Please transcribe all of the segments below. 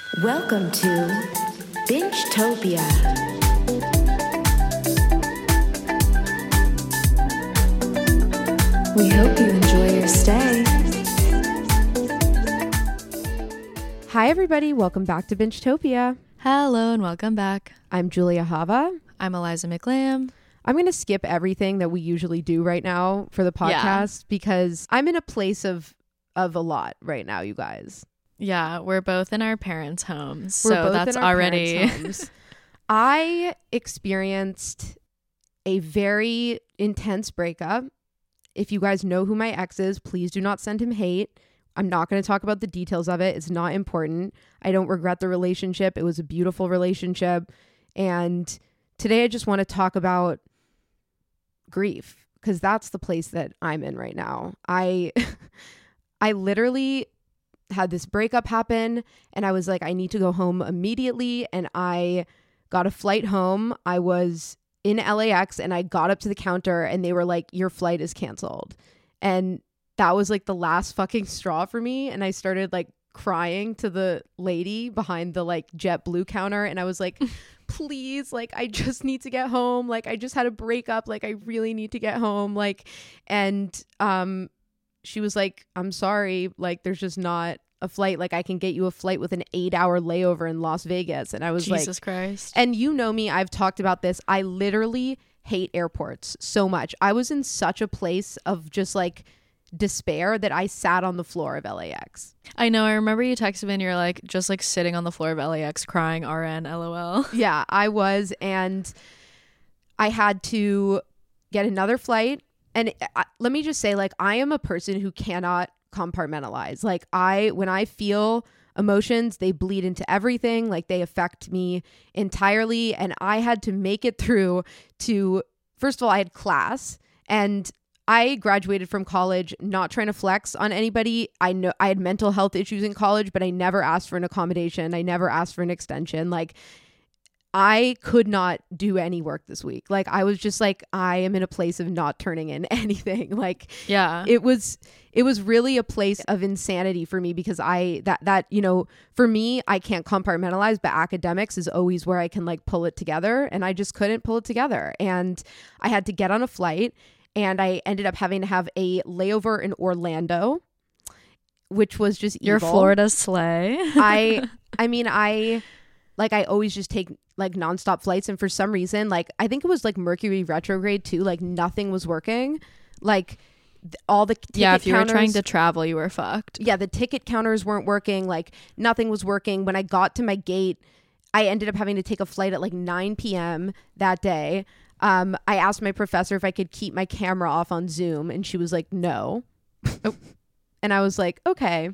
Welcome to Bingetopia. We hope you enjoy your stay. Hi everybody, welcome back to Bingetopia. Hello and welcome back. I'm Julia Hava. I'm Eliza McLam. I'm going to skip everything that we usually do right now for the podcast because I'm in a place of a lot right now, you guys. Yeah, we're both in our parents' homes, We're so both that's in our already parents' homes. I experienced a very intense breakup. If you guys know who my ex is, please do not send him hate. I'm not going to talk about the details of it. It's not important. I don't regret the relationship. It was a beautiful relationship. And today I just want to talk about grief because that's the place that I'm in right now. I literally had this breakup happen and I was like, I need to go home immediately. And I got a flight home. I was in LAX and I got up to the counter and they were like, your flight is canceled. And that was like the last fucking straw for me. And I started like crying to the lady behind the like JetBlue counter. And I was like, please, like, I just need to get home. Like, I just had a breakup. Like, I really need to get home. Like, and she was like, I'm sorry. Like, there's just not a flight. Like, I can get you a flight with an 8-hour layover in Las Vegas. And I was like, Jesus Christ. And you know me, I've talked about this. I literally hate airports so much. I was in such a place of just like despair that I sat on the floor of LAX. I know. I remember you texted me and you're like, just like sitting on the floor of LAX crying, RN, LOL. Yeah, I was. And I had to get another flight. And let me just say, like, I am a person who cannot compartmentalize. Like, when I feel emotions, they bleed into everything. Like, they affect me entirely. And I had to make it through to, first of all, I had class and I graduated from college not trying to flex on anybody. I know I had mental health issues in college, but I never asked for an accommodation. I never asked for an extension. Like, I could not do any work this week. Like, I was just like, I am in a place of not turning in anything. Like, yeah, it was really a place of insanity for me because you know, for me, I can't compartmentalize, but academics is always where I can like pull it together. And I just couldn't pull it together. And I had to get on a flight and I ended up having to have a layover in Orlando, which was just evil. Your Florida slay. I always just take like nonstop flights. And for some reason, like, I think it was like Mercury retrograde too. Like, nothing was working. Like, all the ticket counters, if you were trying to travel, you were fucked. Yeah, the ticket counters weren't working. Like, nothing was working. When I got to my gate, I ended up having to take a flight at like 9 p.m. that day. I asked my professor if I could keep my camera off on Zoom, and she was like, no. And I was like, okay.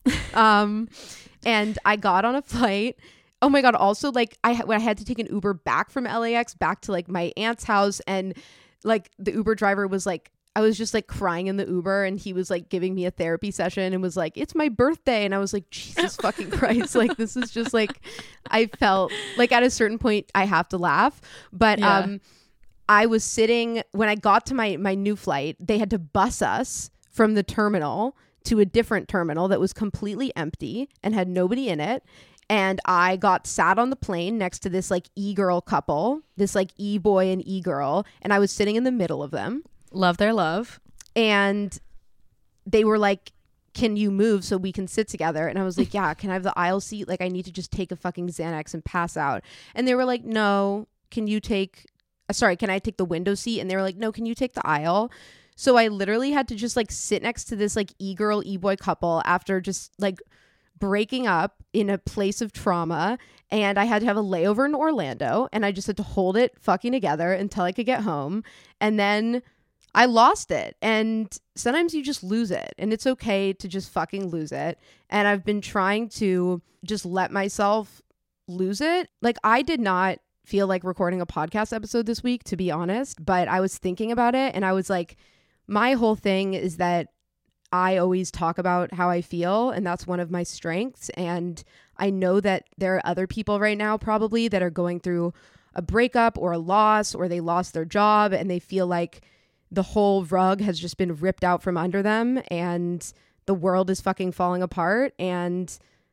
And I got on a flight. Oh my God. Also, like, I had to take an Uber back from LAX back to like my aunt's house. And like the Uber driver was like, I was just like crying in the Uber and he was like giving me a therapy session and was like, it's my birthday. And I was like, Jesus fucking Christ. Like, this is just like, I felt like at a certain point I have to laugh. But I was sitting, when I got to my new flight, they had to bus us from the terminal to a different terminal that was completely empty and had nobody in it. And I got sat on the plane next to this like e-girl couple, this like e-boy and e-girl. And I was sitting in the middle of them. Love their love. And they were like, can you move so we can sit together? And I was like, yeah, can I have the aisle seat? Like, I need to just take a fucking Xanax and pass out. And they were like, no, can I take the window seat? And they were like, no, can you take the aisle? So I literally had to just like sit next to this like e-girl, e-boy couple after just like breaking up in a place of trauma. And I had to have a layover in Orlando and I just had to hold it fucking together until I could get home. And then I lost it. And sometimes you just lose it and it's okay to just fucking lose it. And I've been trying to just let myself lose it. Like, I did not feel like recording a podcast episode this week, to be honest, but I was thinking about it and I was like, my whole thing is that I always talk about how I feel and that's one of my strengths. And I know that there are other people right now probably that are going through a breakup or a loss, or they lost their job and they feel like the whole rug has just been ripped out from under them and the world is fucking falling apart. And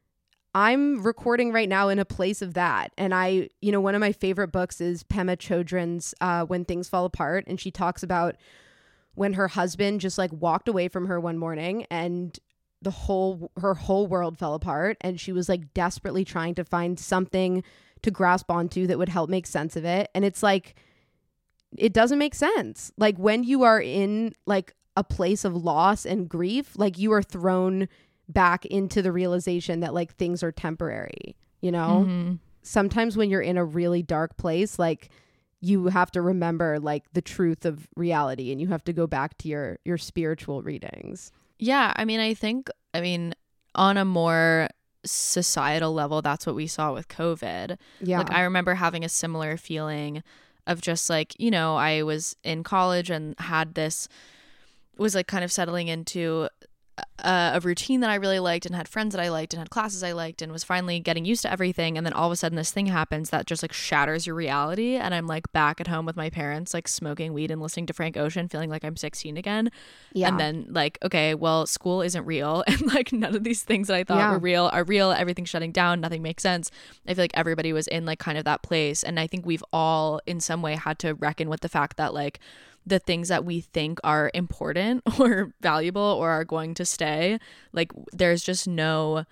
I'm recording right now in a place of that. And one of my favorite books is Pema Chodron's When Things Fall Apart. And she talks about when her husband just like walked away from her one morning and her whole world fell apart. And she was like desperately trying to find something to grasp onto that would help make sense of it. And it's like, it doesn't make sense. Like when you are in like a place of loss and grief, like you are thrown back into the realization that like things are temporary, you know? Mm-hmm. Sometimes when you're in a really dark place, like you have to remember like the truth of reality, and you have to go back to your spiritual readings. Yeah, I think on a more societal level, that's what we saw with COVID. Yeah. Like I remember having a similar feeling of just like, I was in college and was like kind of settling into a routine that I really liked, and had friends that I liked, and had classes I liked, and was finally getting used to everything. And then all of a sudden this thing happens that just like shatters your reality, and I'm like back at home with my parents, like smoking weed and listening to Frank Ocean, feeling like I'm 16 again. Yeah. And then like, okay, well, school isn't real, and like none of these things that I thought were real are real. Everything's shutting down, nothing makes sense. I feel like everybody was in like kind of that place, and I think we've all in some way had to reckon with the fact that like the things that we think are important or valuable or are going to stay, like there's no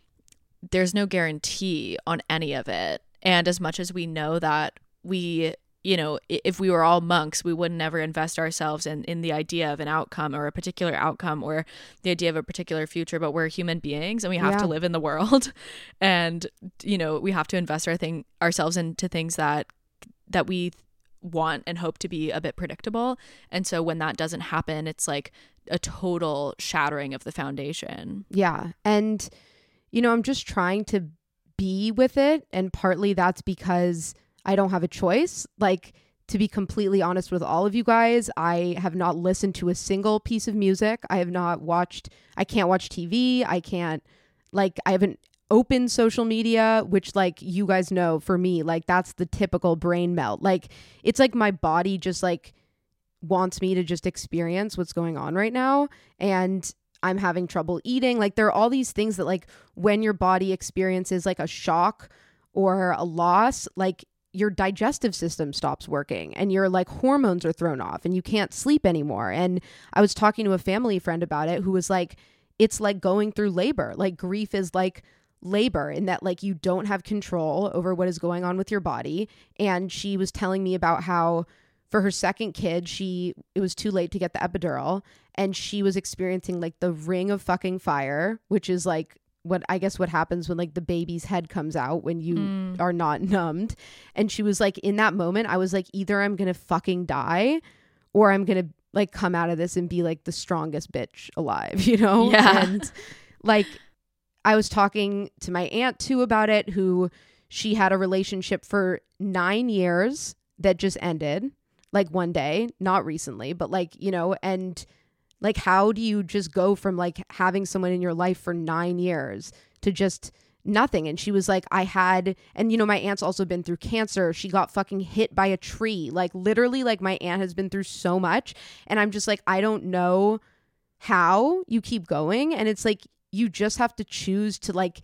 guarantee on any of it. And as much as we know that we, if we were all monks, we would never invest ourselves in the idea of an outcome or a particular outcome or the idea of a particular future, but we're human beings and we have to live in the world. And, we have to invest ourselves into things that we want and hope to be a bit predictable. And so when that doesn't happen, it's like a total shattering of the foundation. Yeah. And I'm just trying to be with it, and partly that's because I don't have a choice. Like, to be completely honest with all of you guys, I have not listened to a single piece of music. I can't watch TV. I haven't open social media, which like you guys know, for me, like that's the typical brain melt. Like it's like my body just like wants me to just experience what's going on right now, and I'm having trouble eating. Like there are all these things that like when your body experiences like a shock or a loss, like your digestive system stops working and your like hormones are thrown off and you can't sleep anymore. And I was talking to a family friend about it who was like, it's like going through labor. Like grief is like labor in that like you don't have control over what is going on with your body. And she was telling me about how for her second kid, it was too late to get the epidural, and she was experiencing like the ring of fucking fire, which is like what happens when like the baby's head comes out when you are not numbed. And she was like, in that moment, I was like, either I'm gonna fucking die or I'm gonna like come out of this and be like the strongest bitch alive, Yeah. And like I was talking to my aunt too about it, who she had a relationship for 9 years that just ended like one day, not recently, but like, and like, how do you just go from like having someone in your life for 9 years to just nothing? And she was like, my aunt's also been through cancer. She got fucking hit by a tree. Like literally, like my aunt has been through so much. And I'm just like, I don't know how you keep going. And it's like, you just have to choose to like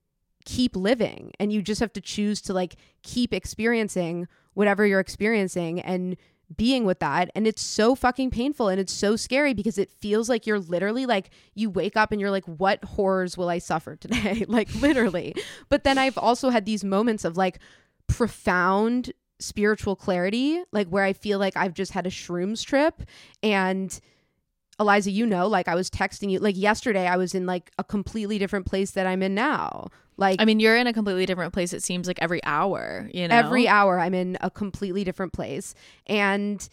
keep living, and you just have to choose to like keep experiencing whatever you're experiencing and being with that. And it's so fucking painful and it's so scary because it feels like you're literally like, you wake up and you're like, what horrors will I suffer today? Like literally. But then I've also had these moments of like profound spiritual clarity, like where I feel like I've just had a shrooms trip. And Eliza, like I was texting you, like yesterday I was in like a completely different place that I'm in now. Like, I mean, you're in a completely different place. It seems like every hour, every hour I'm in a completely different place. And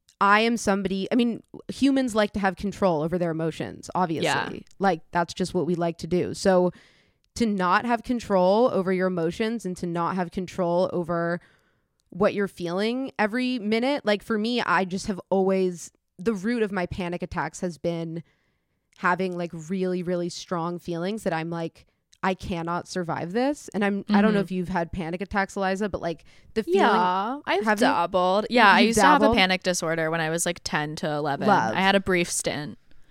I am somebody, humans like to have control over their emotions, obviously. Yeah. Like that's just what we like to do. So to not have control over your emotions and to not have control over what you're feeling every minute, like for me, I just have always, the root of my panic attacks has been having like really, really strong feelings that I'm like, I cannot survive this. And I don't know if you've had panic attacks, Eliza, but like the feeling. Yeah, I've dabbled. Yeah, I used to have a panic disorder when I was like 10 to 11. Love. I had a brief stint.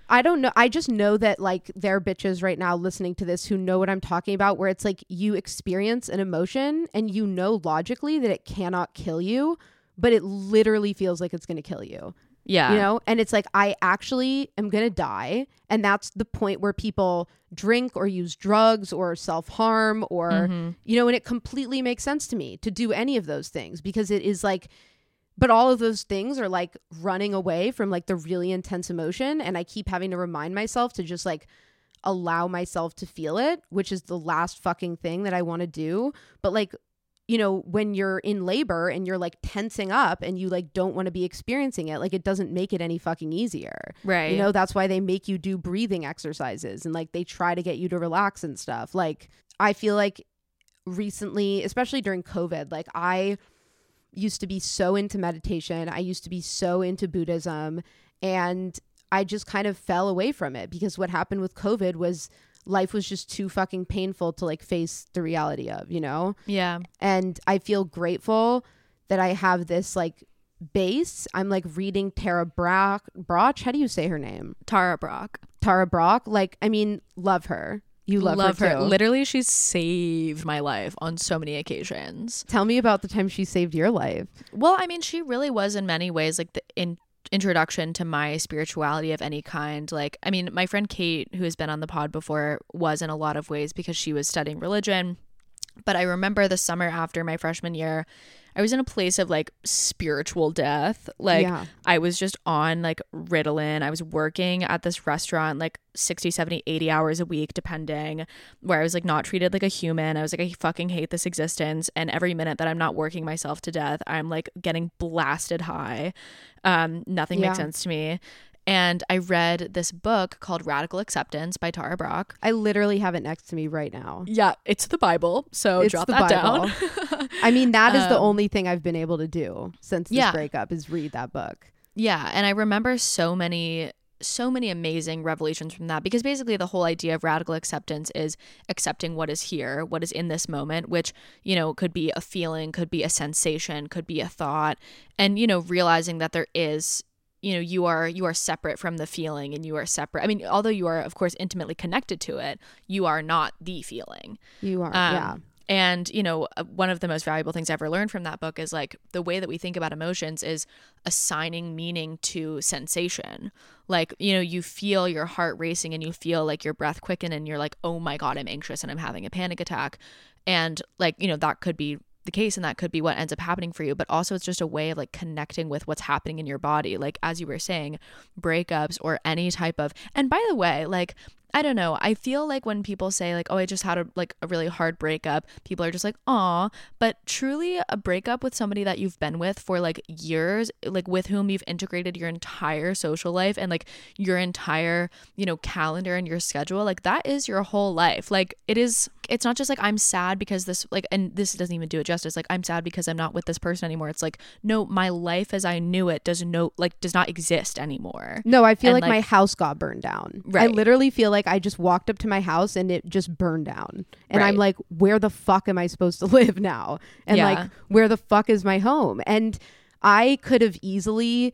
I don't know. I just know that like there are bitches right now listening to this who know what I'm talking about, where it's like you experience an emotion and you know logically that it cannot kill you, but it literally feels like it's going to kill you. Yeah. You know, and it's like, I actually am going to die. And that's the point where people drink or use drugs or self-harm or, you know, and it completely makes sense to me to do any of those things, because it is like, but all of those things are like running away from like the really intense emotion. And I keep having to remind myself to just like allow myself to feel it, which is the last fucking thing that I want to do. But like, you know, when you're in labor and you're like tensing up and you like don't want to be experiencing it, like it doesn't make it any fucking easier. Right. You know, that's why they make you do breathing exercises and like they try to get you to relax and stuff. Like I feel like recently, especially during COVID, like I used to be so into meditation. I used to be so into Buddhism, and I just kind of fell away from it because what happened with COVID was life was just too fucking painful to like face the reality of, you know? Yeah. And I feel grateful that I have this like base. I'm like reading Tara Brach. How do you say her name? Tara Brach. Tara Brach. Like, I mean, love her. You love her too. Literally, she's saved my life on so many occasions. Tell me about the time she saved your life. Well, I mean, she really was in many ways like the introduction to my spirituality of any kind. Like, I mean, my friend Kate, who has been on the pod before, was in a lot of ways because she was studying religion. But I remember the summer after my freshman year, I was in a place of like spiritual death. Like I was just on like Ritalin. I was working at this restaurant like 60, 70, 80 hours a week, depending, where I was like not treated like a human. I was like, I fucking hate this existence. And every minute that I'm not working myself to death, I'm like getting blasted high. Nothing makes sense to me. And I read this book called Radical Acceptance by Tara Brach. I literally have it next to me right now. Yeah, it's the Bible. So it's jot the that Bible. down. I mean, that is the only thing I've been able to do since this breakup is read that book. Yeah. And I remember so many amazing revelations from that, because basically the whole idea of radical acceptance is accepting what is here, what is in this moment, which, you know, could be a feeling, could be a sensation, could be a thought, and, you know, realizing that there is, you know, you are separate from the feeling, and you are separate. I mean, although you are of course intimately connected to it, you are not the feeling. You are, And, you know, one of the most valuable things I ever learned from that book is like the way that we think about emotions is assigning meaning to sensation. Like, you know, you feel your heart racing and you feel like your breath quicken and you're like, oh my God, I'm anxious and I'm having a panic attack. And like, you know, that could be the case and that could be what ends up happening for you. But also it's just a way of like connecting with what's happening in your body. Like, as you were saying, breakups or any type of, and by the way, like, I don't know. I feel like when people say like, oh, I just had a really hard breakup, people are just like, aw. But truly a breakup with somebody that you've been with for like years, like with whom you've integrated your entire social life and like your entire, you know, calendar and your schedule, like that is your whole life. Like it's not just like I'm sad because this, like, and this doesn't even do it justice. Like I'm sad because I'm not with this person anymore. It's like, no, my life as I knew it does not exist anymore. No, I feel like my house got burned down. Right. I literally feel like I just walked up to my house and it just burned down. And I'm like, where the fuck am I supposed to live now? And like, where the fuck is my home? And I could have easily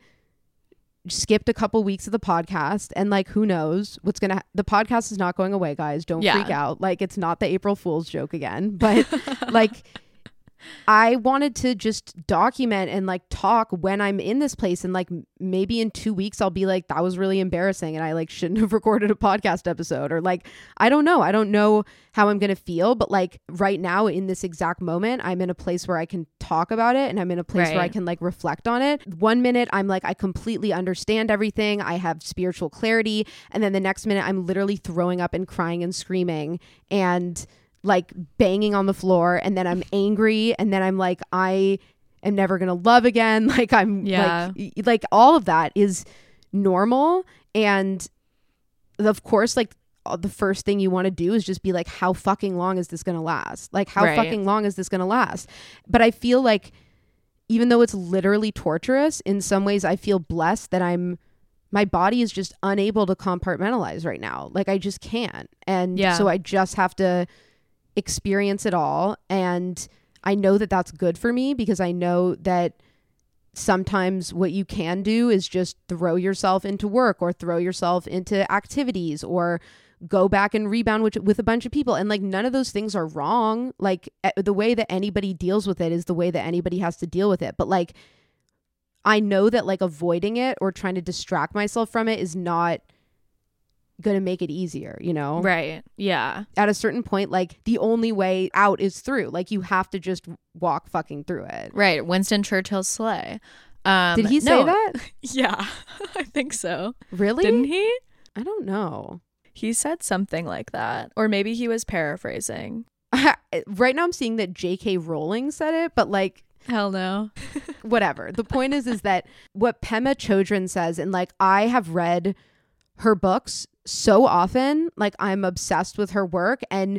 skipped a couple weeks of the podcast, and like, who knows what's gonna the podcast is not going away, guys. Don't freak out. Like, it's not the April Fool's joke again, but like I wanted to just document and like talk when I'm in this place, and like maybe in 2 weeks I'll be like, that was really embarrassing and I like shouldn't have recorded a podcast episode, or like I don't know how I'm gonna feel, but like right now in this exact moment I'm in a place where I can talk about it, and I'm in a place where I can like reflect on it. 1 minute I'm like, I completely understand everything, I have spiritual clarity, and then the next minute I'm literally throwing up and crying and screaming and like banging on the floor, and then I'm angry, and then I'm like, I am never gonna love again. Like I'm like all of that is normal. And of course, like the first thing you want to do is just be like, how fucking long is this gonna last? Like how fucking long is this gonna last? But I feel like even though it's literally torturous, in some ways I feel blessed that my body is just unable to compartmentalize right now. Like I just can't. And so I just have to experience it all. And I know that that's good for me, because I know that sometimes what you can do is just throw yourself into work or throw yourself into activities or go back and rebound with a bunch of people. And like, none of those things are wrong. Like, the way that anybody deals with it is the way that anybody has to deal with it. But like, I know that like avoiding it or trying to distract myself from it is not going to make it easier, you know? Right. Yeah. At a certain point, like, the only way out is through. Like, you have to just walk fucking through it. Right. Winston Churchill's sleigh. Did he say that? Yeah, I think so. Really? Didn't he? I don't know. He said something like that. Or maybe he was paraphrasing. Right now I'm seeing that J.K. Rowling said it, but like, hell no. Whatever. The point is that what Pema Chodron says, and like, I have read her books so often, like, I'm obsessed with her work, and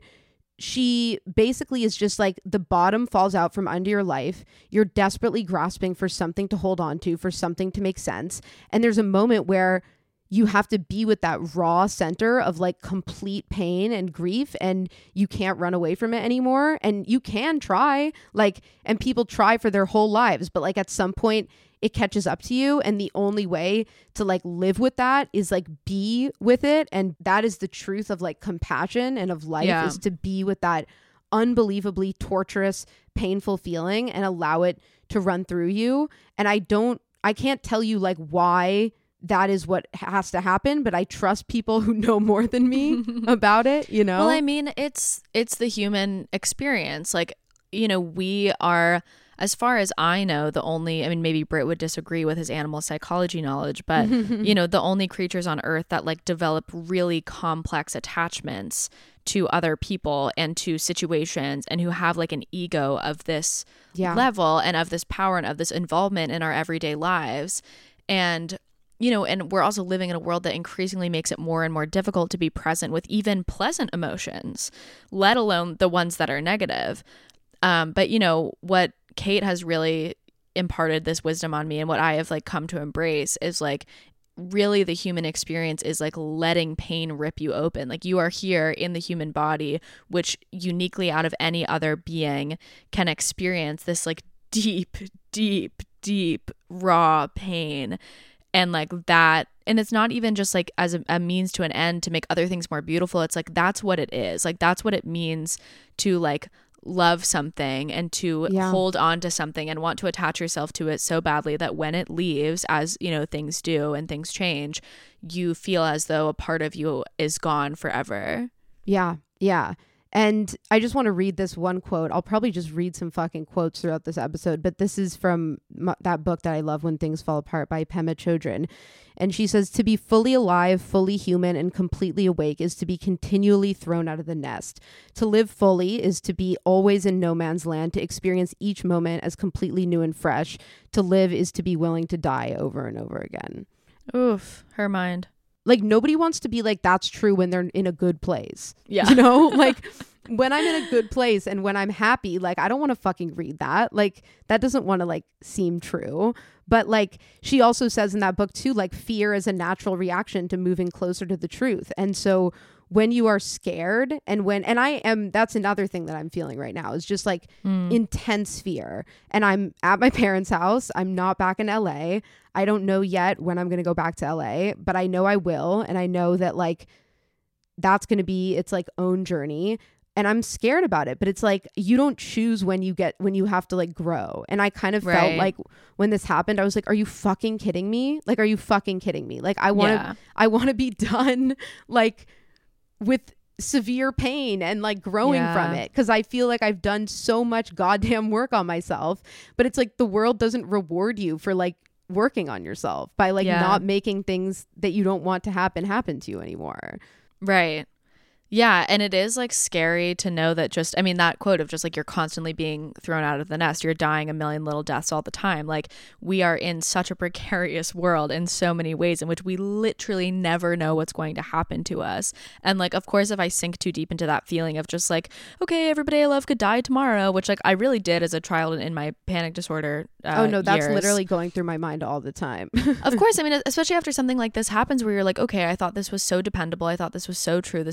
she basically is just like, the bottom falls out from under your life. You're desperately grasping for something to hold on to, for something to make sense. And there's a moment where you have to be with that raw center of like complete pain and grief, and you can't run away from it anymore. And you can try, like, and people try for their whole lives, but like, at some point it catches up to you, and the only way to like live with that is like be with it. And that is the truth of like compassion and of life, is to be with that unbelievably torturous, painful feeling and allow it to run through you. And I can't tell you like why that is what has to happen, but I trust people who know more than me about it, you know? Well, I mean, it's the human experience. Like, you know, we are, as far as I know, the only, I mean, maybe Britt would disagree with his animal psychology knowledge, but, you know, the only creatures on Earth that like develop really complex attachments to other people and to situations, and who have like an ego of this level and of this power and of this involvement in our everyday lives. And you know, and we're also living in a world that increasingly makes it more and more difficult to be present with even pleasant emotions, let alone the ones that are negative. But, you know, what Kate has really imparted this wisdom on me, and what I have like come to embrace, is like, really the human experience is like letting pain rip you open. Like, you are here in the human body, which uniquely out of any other being can experience this like deep, deep, deep, raw pain. And like that, and it's not even just like as a means to an end to make other things more beautiful. It's like, that's what it is. Like, that's what it means to like love something and to hold on to something and want to attach yourself to it so badly that when it leaves, as you know, things do and things change, you feel as though a part of you is gone forever. Yeah. Yeah. And I just want to read this one quote. I'll probably just read some fucking quotes throughout this episode, but this is from that book that I love, When Things Fall Apart, by Pema Chodron. And she says, to be fully alive, fully human, and completely awake is to be continually thrown out of the nest. To live fully is to be always in no man's land, to experience each moment as completely new and fresh. To live is to be willing to die over and over again. Oof, her mind. Like, nobody wants to be like, that's true when they're in a good place. Yeah. You know, like, when I'm in a good place and when I'm happy, like, I don't want to fucking read that. Like, that doesn't want to like seem true. But like, she also says in that book too, like, fear is a natural reaction to moving closer to the truth. And so when you are scared, and that's another thing that I'm feeling right now, is just like intense fear. And I'm at my parents' house. I'm not back in LA. I don't know yet when I'm going to go back to LA, but I know I will. And I know that like, that's going to be its like own journey. And I'm scared about it, but it's like, you don't choose when you have to like grow. And I kind of felt like when this happened, I was like, are you fucking kidding me? Like, are you fucking kidding me? Like, I want to be done like with severe pain and like growing from it. Cause I feel like I've done so much goddamn work on myself, but it's like, the world doesn't reward you for like working on yourself by like not making things that you don't want to happen to you anymore. Right. Yeah, and it is like scary to know that just, I mean, that quote of just like, you're constantly being thrown out of the nest, you're dying a million little deaths all the time. Like, we are in such a precarious world in so many ways in which we literally never know what's going to happen to us. And like, of course, if I sink too deep into that feeling of just like, okay, everybody I love could die tomorrow, which like I really did as a child in my panic disorder oh no, that's years. Literally going through my mind all the time. Of course, I mean, especially after something like this happens where you're like, okay, I thought this was so dependable, I thought this was so true, this made so much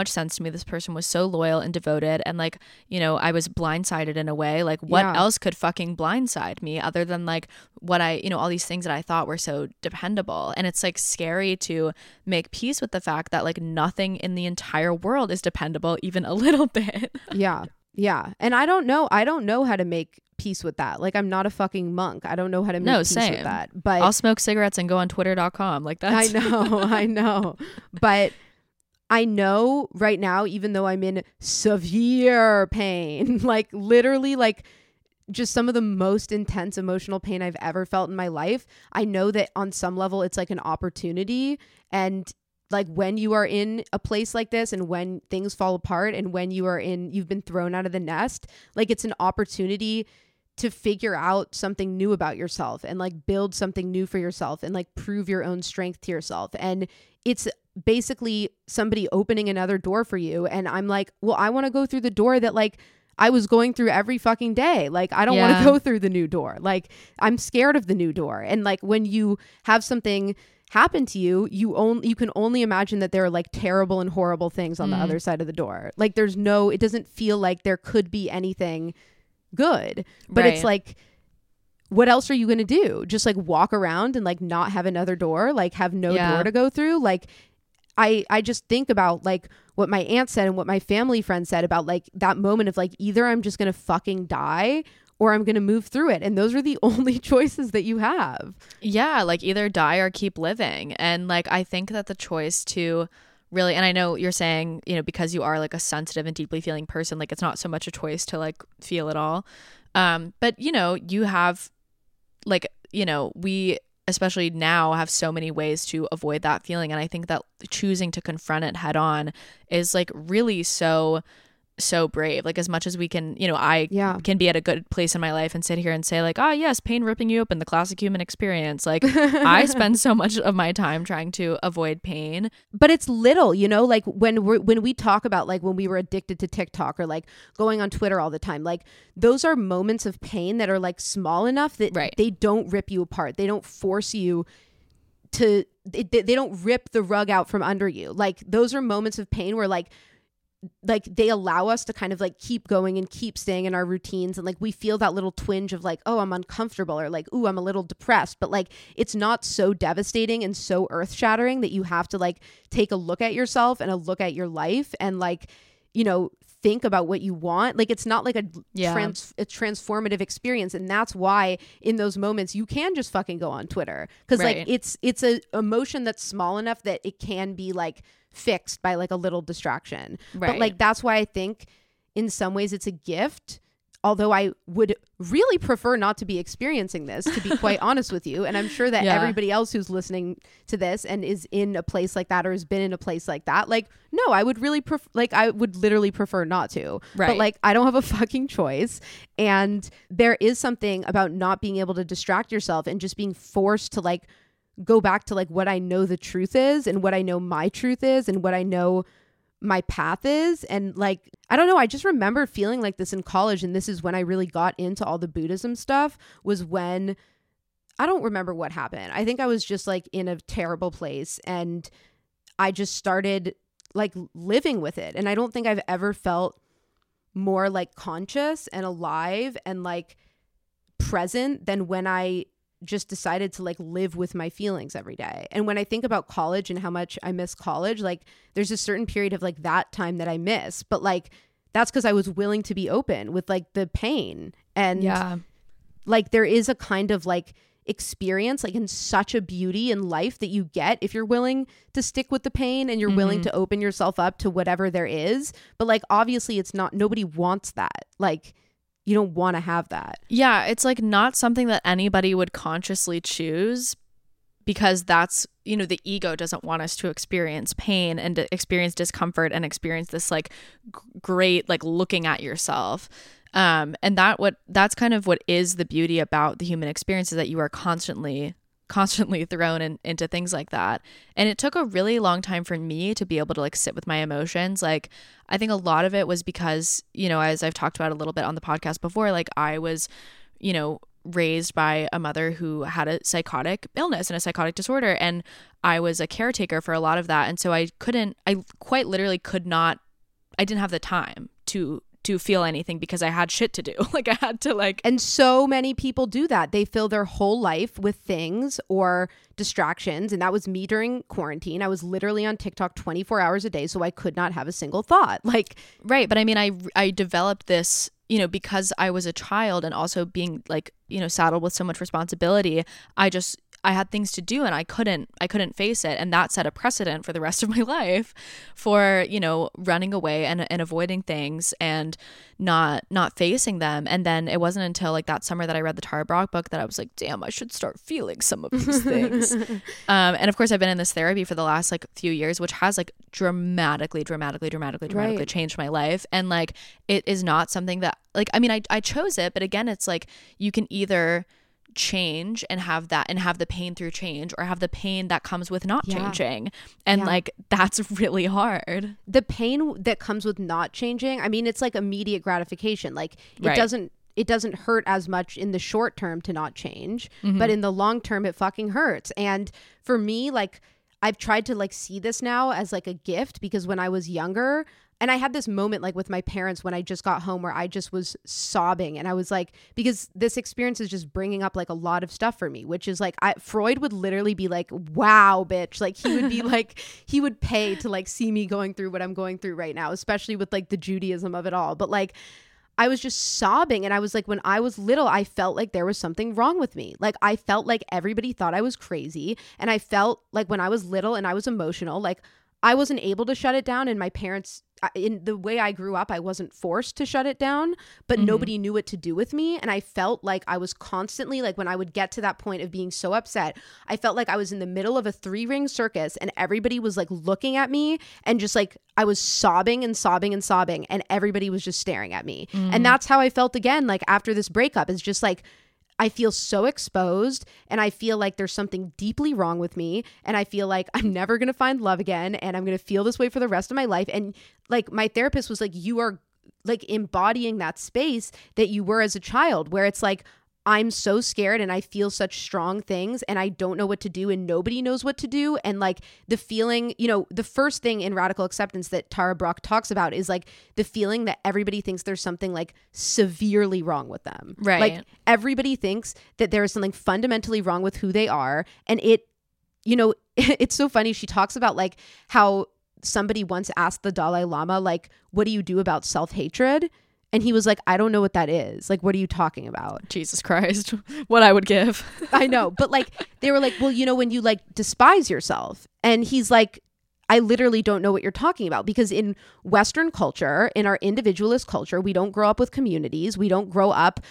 much sense to me. This person was so loyal and devoted, and like, you know, I was blindsided in a way. Like, what else could fucking blindside me other than like what I, you know, all these things that I thought were so dependable. And it's like scary to make peace with the fact that like nothing in the entire world is dependable even a little bit. Yeah. And I don't know how to make peace with that. Like, I'm not a fucking monk. I don't know how to make peace with that. But I'll smoke cigarettes and go on twitter.com. Like, that's I know. But I know right now, even though I'm in severe pain, like literally like just some of the most intense emotional pain I've ever felt in my life, I know that on some level it's like an opportunity. And like when you are in a place like this and when things fall apart and when you've been thrown out of the nest, like it's an opportunity to figure out something new about yourself and like build something new for yourself and like prove your own strength to yourself. And it's basically somebody opening another door for you. And I'm like, well, I want to go through the door that like I was going through every fucking day. Like, I don't want to go through the new door. Like, I'm scared of the new door. And like when you have something happen to you, you can only imagine that there are like terrible and horrible things on the other side of the door. Like it doesn't feel like there could be anything good, but it's like, what else are you going to do? Just like walk around and like not have another door, like have no door to go through. Like I just think about like what my aunt said and what my family friends said about like that moment of like, either I'm just going to fucking die or I'm going to move through it. And those are the only choices that you have. Yeah. Like either die or keep living. And like, I think that the choice to really, and I know you're saying, you know, because you are like a sensitive and deeply feeling person, like it's not so much a choice to like feel it all. But you know, you have like, you know, we especially now have so many ways to avoid that feeling. And I think that choosing to confront it head on is like really so brave. Like as much as we can, you know, I can be at a good place in my life and sit here and say like, oh yes, pain ripping you open, the classic human experience. Like I spend so much of my time trying to avoid pain. But it's little, you know, like when we talk about like when we were addicted to TikTok or like going on Twitter all the time, like those are moments of pain that are like small enough that they don't rip you apart. They don't force you to, they don't rip the rug out from under you. Like those are moments of pain where like they allow us to kind of like keep going and keep staying in our routines. And like we feel that little twinge of like, oh, I'm uncomfortable, or like, ooh, I'm a little depressed. But like it's not so devastating and so earth shattering that you have to like take a look at yourself and a look at your life and like, you know, think about what you want. Like it's not like a transformative experience. And that's why in those moments you can just fucking go on Twitter, because like it's a emotion that's small enough that it can be like fixed by like a little distraction. But like that's why I think in some ways it's a gift, although I would really prefer not to be experiencing this, to be quite honest with you. And I'm sure that everybody else who's listening to this and is in a place like that or has been in a place like that, like, no, I would really I would literally prefer not to. But like I don't have a fucking choice. And there is something about not being able to distract yourself and just being forced to like go back to like what I know the truth is and what I know my truth is and what I know my path is. And like, I don't know, I just remember feeling like this in college. And this is when I really got into all the Buddhism stuff, was when I don't remember what happened. I think I was just like in a terrible place and I just started like living with it. And I don't think I've ever felt more like conscious and alive and like present than when I just decided to like live with my feelings every day. And when I think about college and how much I miss college, like there's a certain period of like that time that I miss, but like that's because I was willing to be open with like the pain. And like there is a kind of like experience like in such a beauty in life that you get if you're willing to stick with the pain and you're willing to open yourself up to whatever there is. But like obviously it's not, nobody wants that. Like you don't want to have that. Yeah, it's like not something that anybody would consciously choose, because that's, you know, the ego doesn't want us to experience pain and to experience discomfort and experience this like great like looking at yourself. And that's kind of what is the beauty about the human experience, is that you are constantly thrown into things like that. And it took a really long time for me to be able to like sit with my emotions. Like I think a lot of it was because, you know, as I've talked about a little bit on the podcast before, like I was, you know, raised by a mother who had a psychotic illness and a psychotic disorder, and I was a caretaker for a lot of that. And so I quite literally could not, I didn't have the time to feel anything because I had shit to do. Like I had to like. And so many people do that. They fill their whole life with things or distractions. And that was me during quarantine. I was literally on TikTok 24 hours a day. So I could not have a single thought. Like, right. But I mean, I developed this, you know, because I was a child and also being like, you know, saddled with so much responsibility. I had things to do and I couldn't face it. And that set a precedent for the rest of my life for, you know, running away and avoiding things and not facing them. And then it wasn't until like that summer that I read the Tara Brach book that I was like, damn, I should start feeling some of these things. And of course I've been in this therapy for the last like few years, which has like dramatically changed my life. And like, it is not something that like, I mean, I chose it, but again, it's like, you can either change and have the pain through change, or have the pain that comes with not changing, and like that's really hard. The pain that comes with not changing, I mean, it's like immediate gratification. Like it doesn't hurt as much in the short term to not change, but in the long term it fucking hurts. And for me, like I've tried to like see this now as like a gift, because when I was younger, and I had this moment like with my parents when I just got home where I just was sobbing, and I was like, because this experience is just bringing up like a lot of stuff for me, which is like Freud would literally be like, wow, bitch. Like he would be like, he would pay to like see me going through what I'm going through right now, especially with like the Judaism of it all. But like, I was just sobbing, and I was like, when I was little, I felt like there was something wrong with me. Like I felt like everybody thought I was crazy. And I felt like when I was little and I was emotional, like I wasn't able to shut it down, and my parents, in the way I grew up, I wasn't forced to shut it down, but nobody knew what to do with me. And I felt like I was constantly, like when I would get to that point of being so upset, I felt like I was in the middle of a 3-ring circus, and everybody was like looking at me, and just like I was sobbing and sobbing and sobbing, and everybody was just staring at me. And that's how I felt again, like after this breakup. It's just like, I feel so exposed, and I feel like there's something deeply wrong with me, and I feel like I'm never going to find love again, and I'm going to feel this way for the rest of my life. And like my therapist was like, you are like embodying that space that you were as a child, where it's like, I'm so scared and I feel such strong things and I don't know what to do and nobody knows what to do. And like the feeling, you know, the first thing in radical acceptance that Tara Brach talks about is like the feeling that everybody thinks there's something like severely wrong with them. Right. Like everybody thinks that there is something fundamentally wrong with who they are. And it, you know, it's so funny. She talks about like how somebody once asked the Dalai Lama, like, what do you do about self-hatred? And he was like, I don't know what that is. Like, what are you talking about? Jesus Christ. What I would give. I know. But like, they were like, well, you know, when you like despise yourself. And he's like, I literally don't know what you're talking about, because in Western culture, in our individualist culture, we don't grow up with communities. We grow up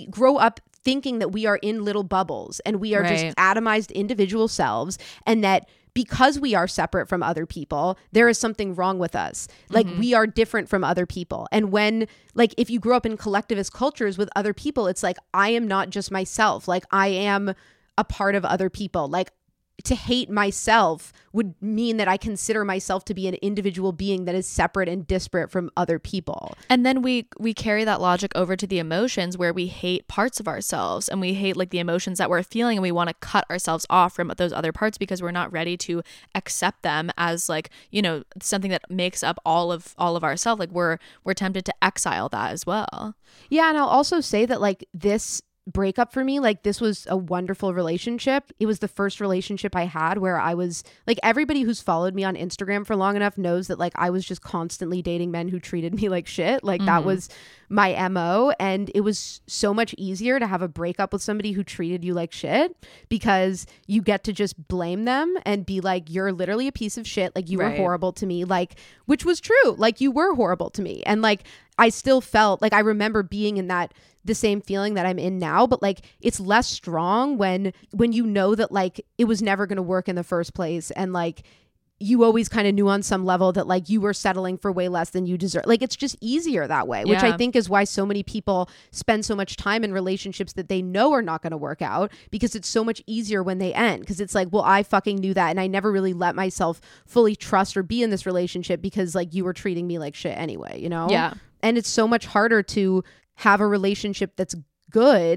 thinking that we are in little bubbles and we are just atomized individual selves, and that because we are separate from other people, there is something wrong with us. Like we are different from other people. And when, like, if you grow up in collectivist cultures with other people, it's like, I am not just myself. Like I am a part of other people. Like to hate myself would mean that I consider myself to be an individual being that is separate and disparate from other people. And then we carry that logic over to the emotions, where we hate parts of ourselves and we hate like the emotions that we're feeling, and we want to cut ourselves off from those other parts because we're not ready to accept them as like, you know, something that makes up all of ourselves. Like we're tempted to exile that as well. Yeah. And I'll also say that like this breakup for me, like this was a wonderful relationship. It was the first relationship I had where I was like, everybody who's followed me on Instagram for long enough knows that like I was just constantly dating men who treated me like shit. Like that was my MO. And it was so much easier to have a breakup with somebody who treated you like shit, because you get to just blame them and be like, you're literally a piece of shit. Like you were horrible to me, like, which was true. Like you were horrible to me. And like, I still felt like I remember being in the same feeling that I'm in now, but like it's less strong when you know that like it was never going to work in the first place, and like you always kind of knew on some level that like you were settling for way less than you deserve. Like it's just easier that way, which I think is why so many people spend so much time in relationships that they know are not going to work out, because it's so much easier when they end, because it's like, well, I fucking knew that and I never really let myself fully trust or be in this relationship because like you were treating me like shit anyway, you know? Yeah. And it's so much harder to have a relationship that's good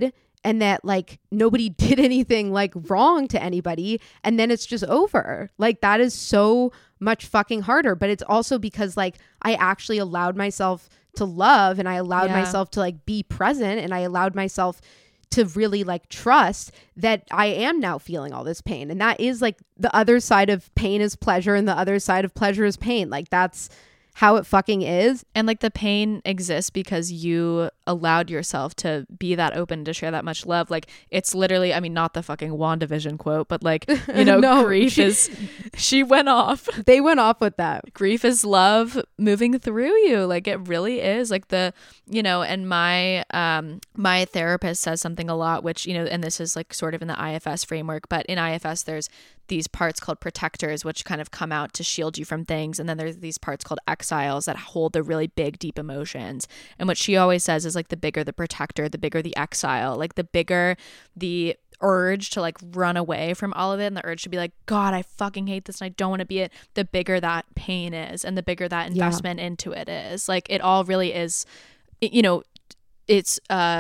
and that like nobody did anything like wrong to anybody, and then it's just over. Like that is so much fucking harder. But it's also because like I actually allowed myself to love, and I allowed myself to like be present, and I allowed myself to really like trust that I am now feeling all this pain. And that is like the other side of pain is pleasure, and the other side of pleasure is pain. Like that's how it fucking is. And like the pain exists because you allowed yourself to be that open, to share that much love. Like it's literally, I mean, not the fucking WandaVision quote, but like, you know, No, grief is, she went off. They went off with that. Grief is love moving through you. Like it really is like the, you know, and my therapist says something a lot, which, you know, and this is like sort of in the IFS framework, but in IFS, there's these parts called protectors, which kind of come out to shield you from things. And then there's these parts called exiles that hold the really big, deep emotions. And what she always says is like the bigger the protector, the bigger the exile, like the bigger the urge to like run away from all of it, and the urge to be like, God, I fucking hate this and I don't want to be it, the bigger that pain is, and the bigger that investment into it is. Like it all really is, you know, it's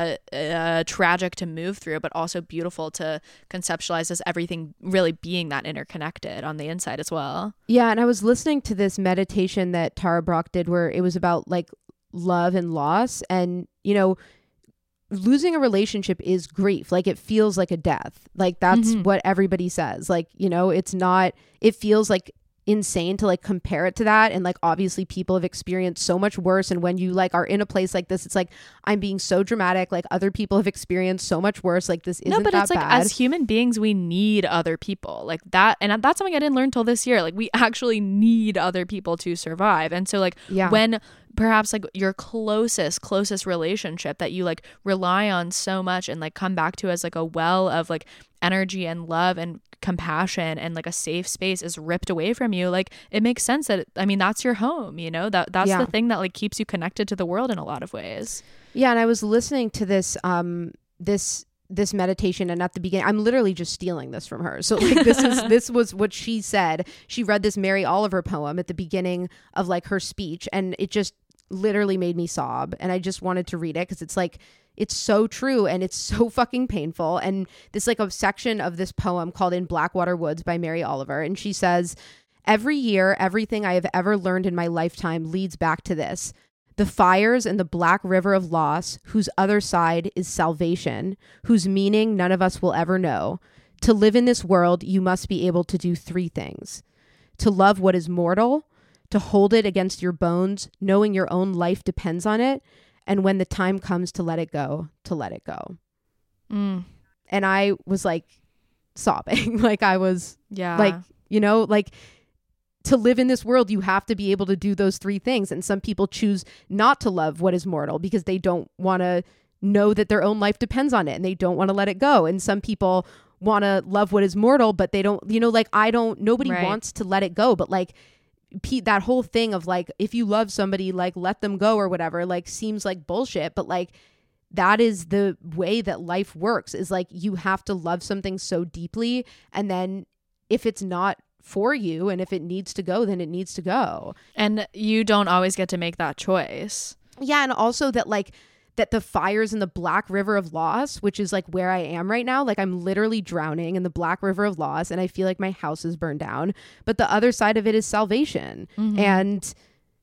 tragic to move through, but also beautiful to conceptualize as everything really being that interconnected on the inside as well. Yeah. And I was listening to this meditation that Tara Brach did where it was about like love and loss. And, you know, losing a relationship is grief. Like it feels like a death. Like that's what everybody says. Like, you know, it's not, it feels like insane to like compare it to that. And like obviously people have experienced so much worse, and when you like are in a place like this, it's like I'm being so dramatic, like other people have experienced so much worse, like this isn't no, but that it's like bad. As human beings we need other people like that, and that's something I didn't learn till this year. Like we actually need other people to survive. And so like when perhaps like your closest relationship that you like rely on so much and like come back to as like a well of like energy and love and compassion and like a safe space is ripped away from you, like it makes sense that I mean that's your home, you know, that's the thing that like keeps you connected to the world in a lot of ways. Yeah. And I was listening to this this meditation, and at the beginning, I'm literally just stealing this from her. So like this was what she said. She read this Mary Oliver poem at the beginning of like her speech, and it just literally made me sob, and I just wanted to read it because it's like it's so true and it's so fucking painful. And this like a section of this poem called In Blackwater Woods by Mary Oliver, and she says, every year everything I have ever learned in my lifetime leads back to this: the fires and the black river of loss, whose other side is salvation, whose meaning none of us will ever know. To live in this world, you must be able to do three things: to love what is mortal, to hold it against your bones, knowing your own life depends on it, and when the time comes to let it go, to let it go. And I was like sobbing. Like I was like, you know, like to live in this world, you have to be able to do those three things. And some people choose not to love what is mortal because they don't want to know that their own life depends on it, and they don't want to let it go. And some people want to love what is mortal, but they don't, you know, like nobody wants to let it go. But like that whole thing of like, if you love somebody, like let them go or whatever, like seems like bullshit. But like that is the way that life works, is like you have to love something so deeply, and then if it's not for you and if it needs to go, then it needs to go. And you don't always get to make that choice. Yeah. And also that like that the fires in the Black River of Loss, which is like where I am right now, like I'm literally drowning in the Black River of Loss, and I feel like my house is burned down, but the other side of it is salvation. And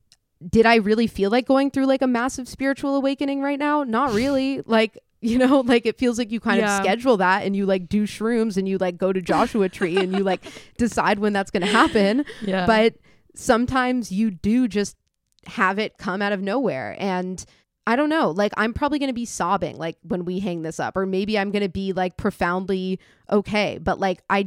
did I really feel like going through like a massive spiritual awakening right now? Not really. Like, you know, like it feels like you kind of schedule that, and you like do shrooms, and you like go to Joshua Tree, and you like decide when that's going to happen. Yeah. But sometimes you do just have it come out of nowhere. And I don't know, like I'm probably going to be sobbing like when we hang this up, or maybe I'm going to be like profoundly okay. But like, I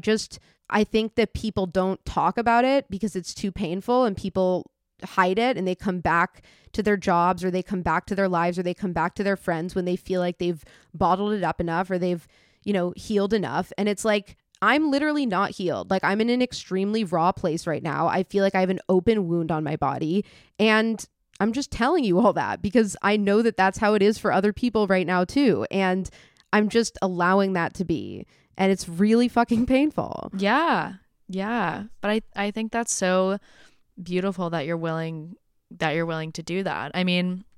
think that people don't talk about it because it's too painful, and people hide it, and they come back to their jobs, or they come back to their lives, or they come back to their friends when they feel like they've bottled it up enough, or they've, you know, healed enough. And it's like, I'm literally not healed. Like I'm in an extremely raw place right now. I feel like I have an open wound on my body, and I'm just telling you all that because I know that that's how it is for other people right now too. And I'm just allowing that to be. And it's really fucking painful. Yeah. Yeah. But I think that's so beautiful that you're willing to do that. I mean,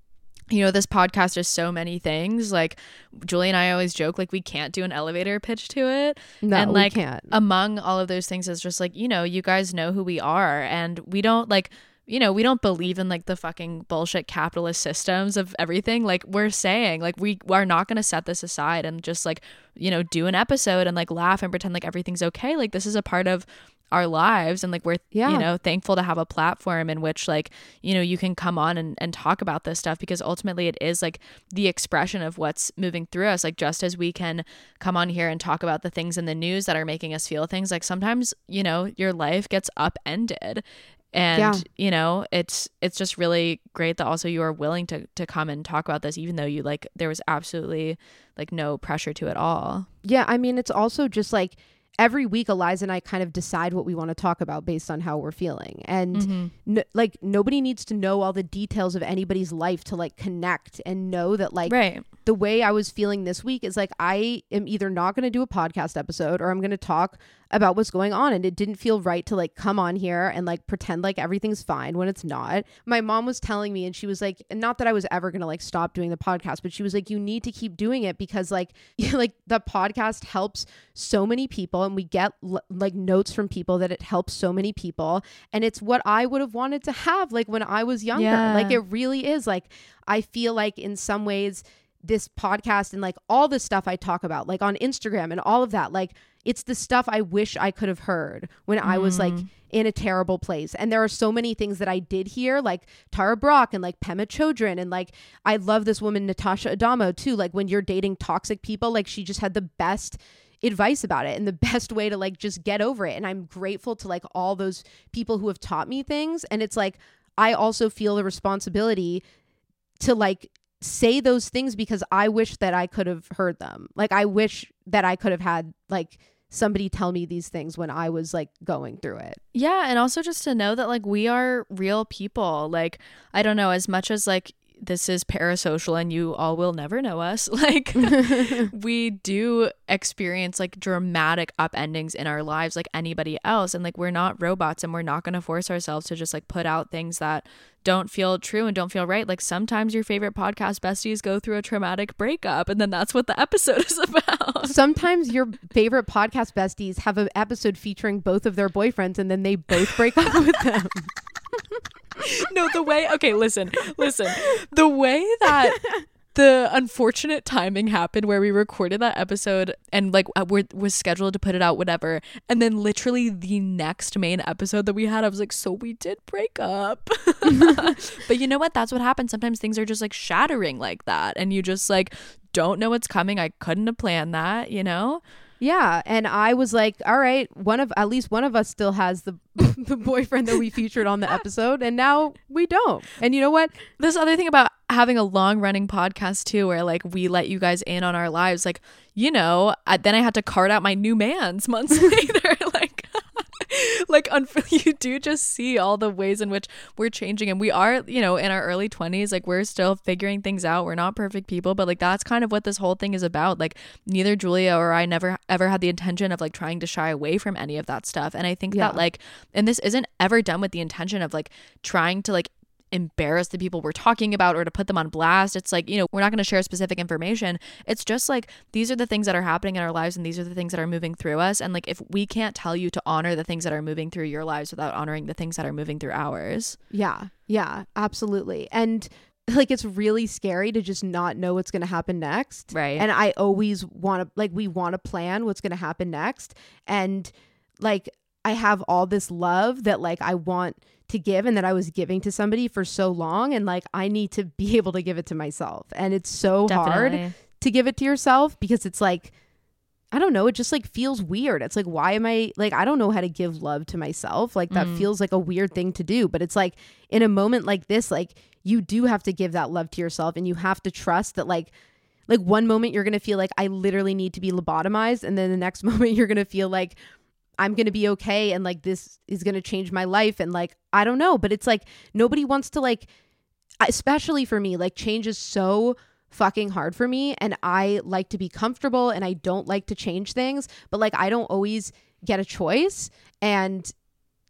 you know, this podcast is so many things. Like Julie and I always joke, like we can't do an elevator pitch to it. No, and like we can't. among all of those things is just like, you know, you guys know who we are, and we don't like, you know, we don't believe in like the fucking bullshit capitalist systems of everything. Like we're saying, like we are not going to set this aside and just like, you know, do an episode and like laugh and pretend like everything's okay. Like this is a part of our lives, and like we're you know, thankful to have a platform in which like, you know, you can come on and talk about this stuff, because ultimately it is like the expression of what's moving through us. Like just as we can come on here and talk about the things in the news that are making us feel things, like sometimes, you know, your life gets upended. And you know, it's just really great that also you are willing to come and talk about this, even though you like there was absolutely like no pressure to it all. Yeah, I mean, it's also just like every week Eliza and I kind of decide what we want to talk about based on how we're feeling. And like nobody needs to know all the details of anybody's life to like connect and know that like the way I was feeling this week is like I am either not going to do a podcast episode or I'm going to talk about what's going on. And it didn't feel right to like come on here and like pretend like everything's fine when it's not. My mom was telling me, and she was like, not that I was ever going to like stop doing the podcast, but she was like, you need to keep doing it because like, like the podcast helps so many people, and we get like notes from people that it helps so many people. And it's what I would have wanted to have like when I was younger. Like it really is. Like, I feel like in some ways this podcast and like all the stuff I talk about, like on Instagram and all of that, like it's the stuff I wish I could have heard when I was like in a terrible place. And there are so many things that I did hear, like Tara Brock and like Pema Chodron. And like, I love this woman, Natasha Adamo too. Like when you're dating toxic people, like she just had the best advice about it and the best way to like just get over it. And I'm grateful to like all those people who have taught me things. And it's like, I also feel the responsibility to like say those things because I wish that I could have heard them. Like I wish that I could have had like somebody tell me these things when I was like going through it. Yeah. And also just to know that like we are real people. Like, I don't know, as much as like this is parasocial and you all will never know us, like we do experience like dramatic upendings in our lives like anybody else. And like we're not robots, and we're not going to force ourselves to just like put out things that don't feel true and don't feel right. Like sometimes your favorite podcast besties go through a traumatic breakup, and then that's what the episode is about. Sometimes your favorite podcast besties have an episode featuring both of their boyfriends, and then they both break up with them. No, the way, okay, listen, the way that the unfortunate timing happened where we recorded that episode and like was scheduled to put it out, whatever, and then literally the next main episode that we had, I was like, so we did break up. But you know what, that's what happens. Sometimes things are just like shattering like that, and you just like don't know what's coming. I couldn't have planned that, you know? Yeah, and I was like, all right, at least one of us still has the the boyfriend that we featured on the episode, and now we don't. And you know what? This other thing about having a long running podcast too, where like we let you guys in on our lives, like, you know, then I had to cart out my new man's months later. Like you do just see all the ways in which we're changing, and we are, you know, in our early 20s, like we're still figuring things out. We're not perfect people, but like that's kind of what this whole thing is about. Like neither Julia or I never ever had the intention of like trying to shy away from any of that stuff. And I think that like, and this isn't ever done with the intention of like trying to like embarrass the people we're talking about or to put them on blast. It's like, you know, we're not going to share specific information. It's just like, these are the things that are happening in our lives, and these are the things that are moving through us. And like, if we can't tell you to honor the things that are moving through your lives without honoring the things that are moving through ours. Yeah, absolutely. And like, it's really scary to just not know what's going to happen next. Right. And I always want to, like, we want to plan what's going to happen next. And like, I have all this love that like I want to give and that I was giving to somebody for so long, and like I need to be able to give it to myself. And it's so hard to give it to yourself because it's like, I don't know, it just like feels weird. It's like, why am I like, I don't know how to give love to myself. Like that feels like a weird thing to do. But it's like in a moment like this, like you do have to give that love to yourself, and you have to trust that like one moment you're going to feel like I literally need to be lobotomized, and then the next moment you're going to feel like I'm going to be okay, and like this is going to change my life. And like, I don't know, but it's like nobody wants to, like, especially for me, like change is so fucking hard for me, and I like to be comfortable, and I don't like to change things, but like I don't always get a choice. And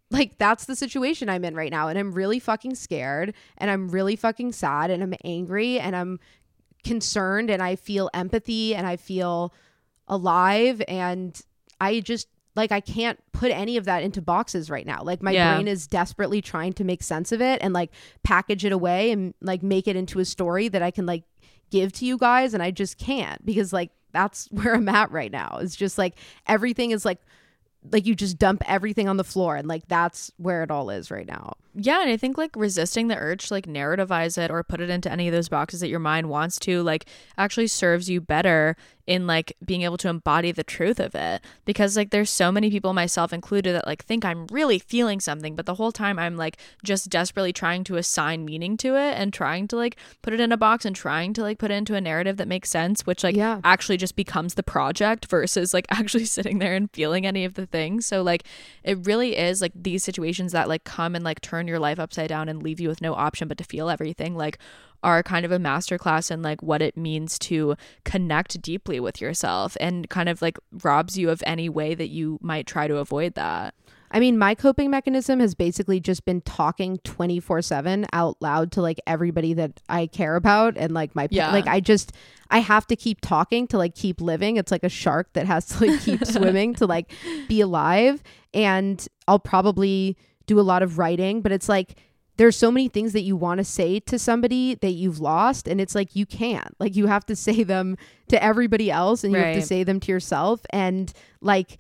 like that's the situation I'm in right now, and I'm really fucking scared, and I'm really fucking sad, and I'm angry, and I'm concerned, and I feel empathy, and I feel alive, and I just like I can't put any of that into boxes right now. Like my brain is desperately trying to make sense of it and like package it away and like make it into a story that I can like give to you guys, and I just can't, because like that's where I'm at right now. It's just like everything is like you just dump everything on the floor, and like that's where it all is right now. Yeah, and I think like resisting the urge to like narrativize it or put it into any of those boxes that your mind wants to, like actually serves you better in like being able to embody the truth of it. Because like there's so many people, myself included, that like think I'm really feeling something, but the whole time I'm like just desperately trying to assign meaning to it and trying to like put it in a box and trying to like put it into a narrative that makes sense, which like actually just becomes the project versus like actually sitting there and feeling any of the things. So like it really is like these situations that like come and like turn your life upside down and leave you with no option but to feel everything, like are kind of a masterclass in like what it means to connect deeply with yourself, and kind of like robs you of any way that you might try to avoid that. I mean, my coping mechanism has basically just been talking 24/7 out loud to like everybody that I care about, and like my like I have to keep talking to like keep living. It's like a shark that has to like keep swimming to like be alive. And I'll probably do a lot of writing, but it's like there's so many things that you want to say to somebody that you've lost, and it's like you can't. Like you have to say them to everybody else, and you have to say them to yourself. And like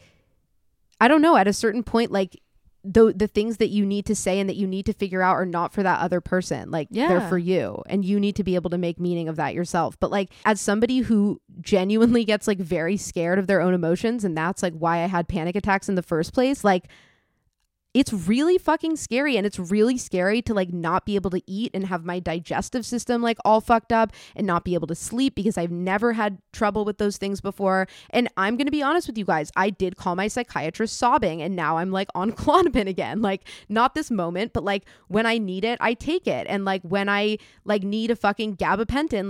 I don't know, at a certain point, like the things that you need to say and that you need to figure out are not for that other person. Like they're for you, and you need to be able to make meaning of that yourself. But like as somebody who genuinely gets like very scared of their own emotions, and that's like why I had panic attacks in the first place, like it's really fucking scary. And it's really scary to like not be able to eat and have my digestive system like all fucked up and not be able to sleep, because I've never had trouble with those things before. And I'm going to be honest with you guys, I did call my psychiatrist sobbing, and now I'm like on Klonopin again. Like not this moment, but like when I need it, I take it. And like when I like need a fucking gabapentin,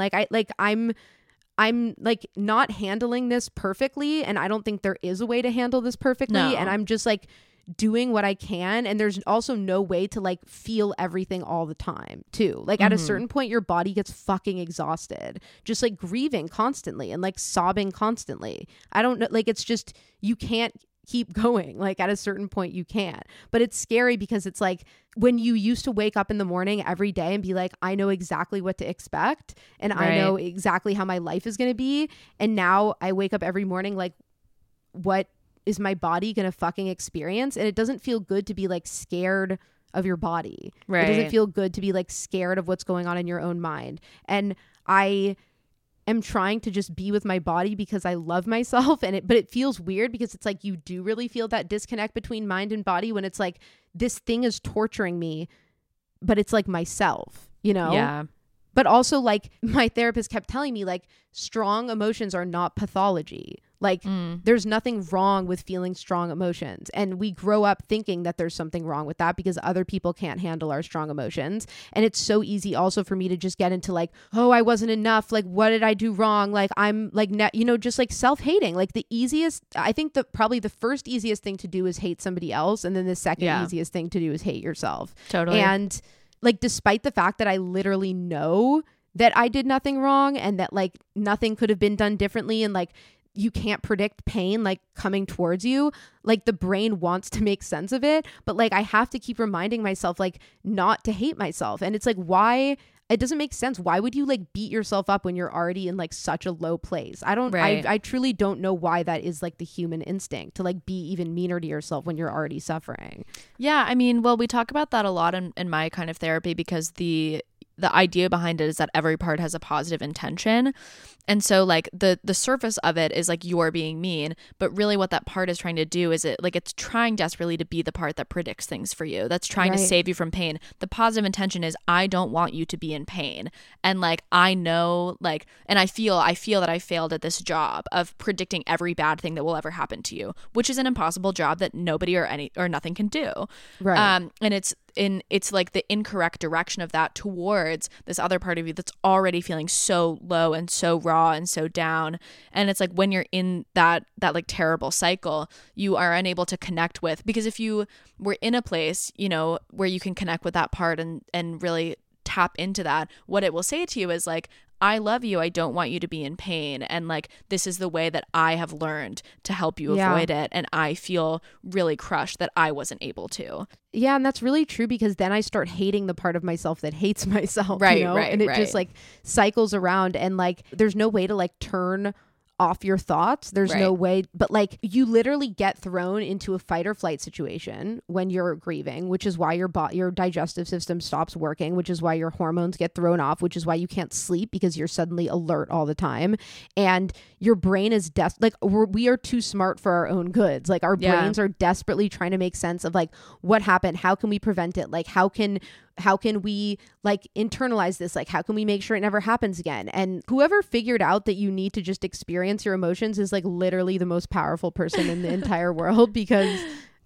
I'm like not handling this perfectly, and I don't think there is a way to handle this perfectly. No. And I'm just like doing what I can, and there's also no way to like feel everything all the time too. Like at a certain point your body gets fucking exhausted just like grieving constantly and like sobbing constantly. I don't know, like it's just you can't keep going. Like at a certain point you can't. But it's scary because it's like when you used to wake up in the morning every day and be like, I know exactly what to expect, and I know exactly how my life is going to be, and now I wake up every morning like, what is my body gonna fucking experience? And it doesn't feel good to be like scared of your body. It doesn't feel good to be like scared of what's going on in your own mind. And I am trying to just be with my body because I love myself, but it feels weird because it's like you do really feel that disconnect between mind and body when it's like this thing is torturing me, but it's like myself, you know? Yeah. But also like my therapist kept telling me like strong emotions are not pathology. Like there's nothing wrong with feeling strong emotions. And we grow up thinking that there's something wrong with that because other people can't handle our strong emotions. And it's so easy also for me to just get into like, oh, I wasn't enough. Like, what did I do wrong? Like, I'm like, just like self-hating. Like I think probably the first easiest thing to do is hate somebody else. And then the second easiest thing to do is hate yourself. Totally. And like, despite the fact that I literally know that I did nothing wrong and that like nothing could have been done differently, and like you can't predict pain like coming towards you, like the brain wants to make sense of it, but like I have to keep reminding myself like not to hate myself. And it's like, why? It doesn't make sense. Why would you like beat yourself up when you're already in like such a low place? I truly don't know why that is like the human instinct to like be even meaner to yourself when you're already suffering. Yeah, I mean, well, we talk about that a lot in my kind of therapy, because the idea behind it is that every part has a positive intention. And so like the surface of it is like you're being mean, but really what that part is trying to do is it's trying desperately to be the part that predicts things for you, that's trying to save you from pain. The positive intention is, I don't want you to be in pain. And like I know, like, and I feel that I failed at this job of predicting every bad thing that will ever happen to you, which is an impossible job that nobody or nothing can do. Right. And it's like the incorrect direction of that towards this other part of you that's already feeling so low and so raw and so down. And it's like when you're in that like terrible cycle, you are unable to connect with, because if you were in a place, you know, where you can connect with that part and really tap into that, what it will say to you is like, I love you. I don't want you to be in pain. And like, this is the way that I have learned to help you avoid it. And I feel really crushed that I wasn't able to. Yeah. And that's really true, because then I start hating the part of myself that hates myself. Right. You know? Right. And it right. just like cycles around, and like, there's no way to like turn off your thoughts. There's no way, but like you literally get thrown into a fight or flight situation when you're grieving, which is why your digestive system stops working, which is why your hormones get thrown off, which is why you can't sleep, because you're suddenly alert all the time, and your brain is we are too smart for our own goods. Like our brains are desperately trying to make sense of like what happened, how can we prevent it, like how can we like internalize this? Like, how can we make sure it never happens again? And whoever figured out that you need to just experience your emotions is like literally the most powerful person in the entire world, because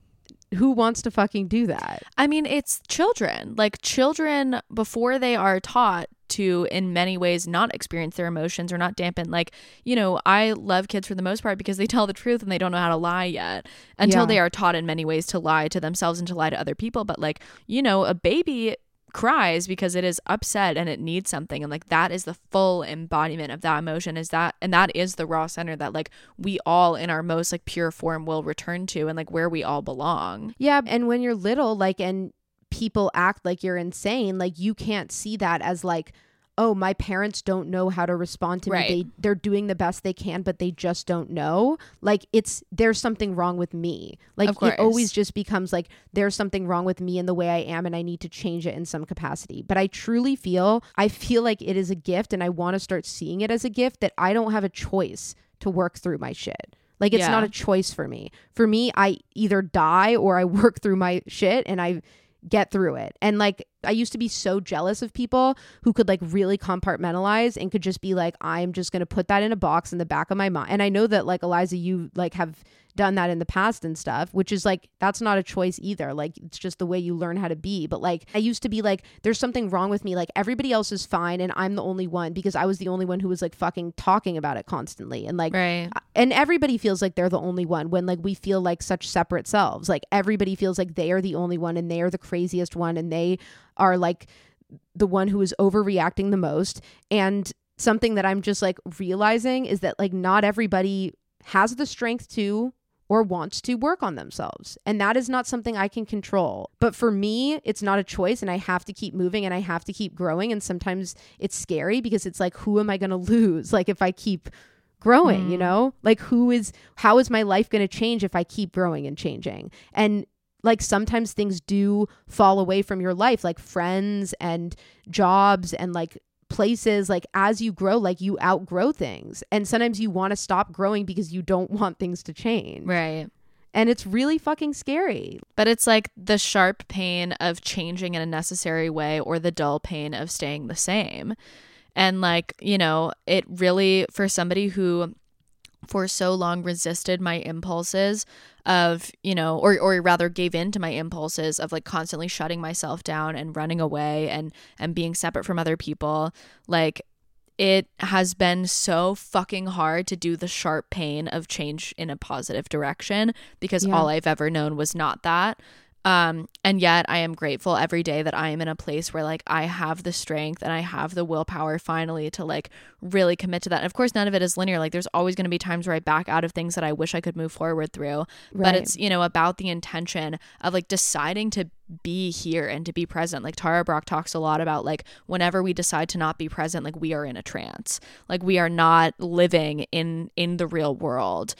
who wants to fucking do that? I mean, it's children. Like children, before they are taught to in many ways not experience their emotions or not dampen, like, you know, I love kids for the most part because they tell the truth and they don't know how to lie yet, until they are taught in many ways to lie to themselves and to lie to other people. But like, you know, a baby cries because it is upset and it needs something, and like that is the full embodiment of that emotion, is that, and that is the raw center that like we all in our most like pure form will return to, and like where we all belong. Yeah. And when you're little, like, and people act like you're insane, like you can't see that as like, oh, my parents don't know how to respond to me. They're doing the best they can, but they just don't know. Like there's something wrong with me. Like it always just becomes like there's something wrong with me and the way I am, and I need to change it in some capacity. But I truly feel like it is a gift, and I want to start seeing it as a gift, that I don't have a choice to work through my shit. Like it's not a choice for me. For me, I either die or I work through my shit and I get through it. And like I used to be so jealous of people who could like really compartmentalize and could just be like, I'm just going to put that in a box in the back of my mind. And I know that like Eliza, you like have done that in the past and stuff, which is like, that's not a choice either. Like it's just the way you learn how to be. But like I used to be like, there's something wrong with me. Like everybody else is fine and I'm the only one, because I was the only one who was like fucking talking about it constantly. And like, and everybody feels like they're the only one when like we feel like such separate selves. Like everybody feels like they are the only one and they are the craziest one and they are like the one who is overreacting the most. And something that I'm just like realizing is that like not everybody has the strength to or wants to work on themselves. And that is not something I can control. But for me, it's not a choice, and I have to keep moving and I have to keep growing. And sometimes it's scary because it's like, who am I going to lose? Like if I keep growing, you know, like how is my life going to change if I keep growing and changing? And like sometimes things do fall away from your life, like friends and jobs and like places. Like as you grow, like you outgrow things, and sometimes you want to stop growing because you don't want things to change, right? And it's really fucking scary. But it's like the sharp pain of changing in a necessary way or the dull pain of staying the same. And like, you know, it really, for somebody who for so long resisted my impulses of, you know, or rather gave in to my impulses of like constantly shutting myself down and running away and being separate from other people, like it has been so fucking hard to do the sharp pain of change in a positive direction, because all I've ever known was not that. And yet I am grateful every day that I am in a place where like I have the strength and I have the willpower finally to like really commit to that. And of course, none of it is linear. Like there's always going to be times where I back out of things that I wish I could move forward through. But it's, you know, about the intention of like deciding to be here and to be present. Like Tara Brach talks a lot about like whenever we decide to not be present, like we are in a trance, like we are not living in the real world.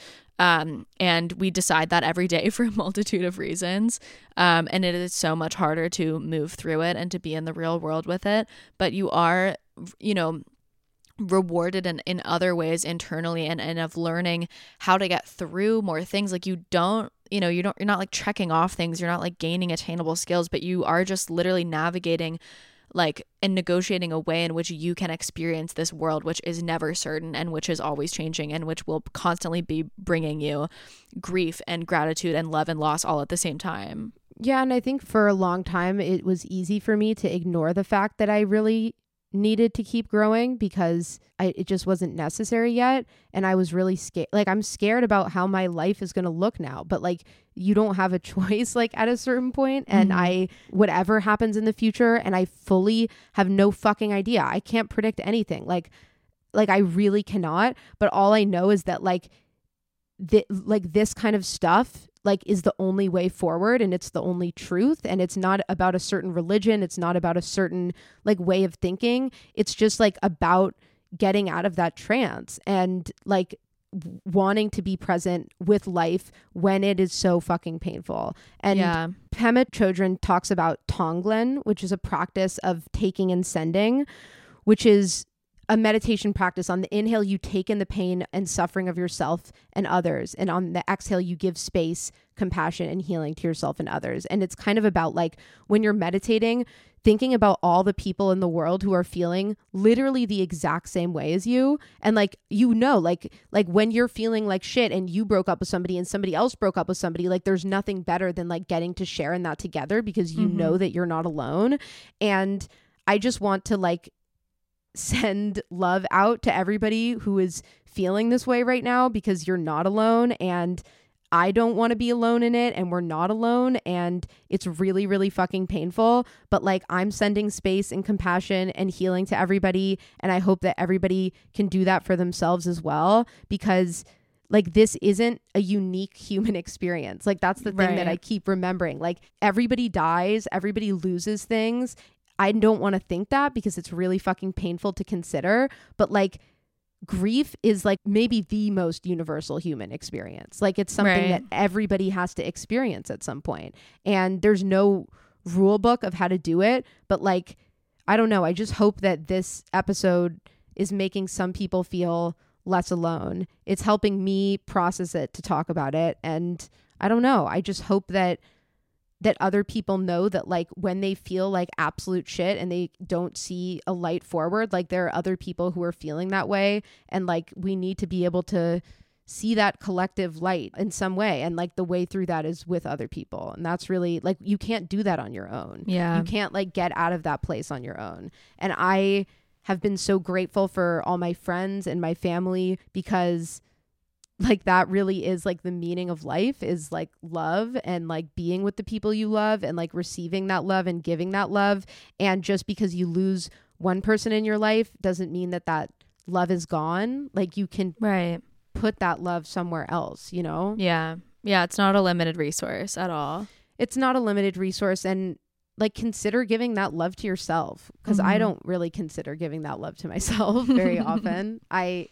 And we decide that every day for a multitude of reasons. And it is so much harder to move through it and to be in the real world with it. But you are, you know, rewarded in other ways internally and of learning how to get through more things. Like you don't, you know, you're not like checking off things. You're not like gaining attainable skills, but you are just literally navigating like and negotiating a way in which you can experience this world, which is never certain and which is always changing and which will constantly be bringing you grief and gratitude and love and loss all at the same time. Yeah, and I think for a long time it was easy for me to ignore the fact that I really needed to keep growing because it just wasn't necessary yet. And I was really scared. Like, I'm scared about how my life is going to look now. But like, you don't have a choice, like, at a certain point. And whatever happens in the future, and I fully have no fucking idea. I can't predict anything. Like I really cannot. But all I know is that like this kind of stuff like is the only way forward, and it's the only truth, and it's not about a certain religion, it's not about a certain like way of thinking, it's just like about getting out of that trance and like wanting to be present with life when it is so fucking painful. And Pema Chodron talks about Tonglen, which is a practice of taking and sending, which is a meditation practice. On the inhale, you take in the pain and suffering of yourself and others. And on the exhale, you give space, compassion, and healing to yourself and others. And it's kind of about like when you're meditating, thinking about all the people in the world who are feeling literally the exact same way as you. And like, you know, like when you're feeling like shit and you broke up with somebody and somebody else broke up with somebody, like there's nothing better than like getting to share in that together because you know that you're not alone. And I just want to like send love out to everybody who is feeling this way right now, because you're not alone, and I don't want to be alone in it, and we're not alone, and it's really, really fucking painful. But like, I'm sending space and compassion and healing to everybody, and I hope that everybody can do that for themselves as well, because like, this isn't a unique human experience. Like, that's the thing that I keep remembering. Like, everybody dies, everybody loses things. I don't want to think that because it's really fucking painful to consider, but like, grief is like maybe the most universal human experience. Like, it's something that everybody has to experience at some point, and there's no rule book of how to do it. But like, I don't know. I just hope that this episode is making some people feel less alone. It's helping me process it, to talk about it. And I don't know. I just hope that other people know that like when they feel like absolute shit and they don't see a light forward, like there are other people who are feeling that way, and like we need to be able to see that collective light in some way, and like the way through that is with other people. And that's really like, you can't do that on your own. You can't like get out of that place on your own. And I have been so grateful for all my friends and my family, because like that really is like the meaning of life, is like love, and like being with the people you love, and like receiving that love and giving that love. And just because you lose one person in your life doesn't mean that that love is gone. Like, you can put that love somewhere else, you know? Yeah. It's not a limited resource at all. It's not a limited resource. And like, consider giving that love to yourself, because I don't really consider giving that love to myself very often.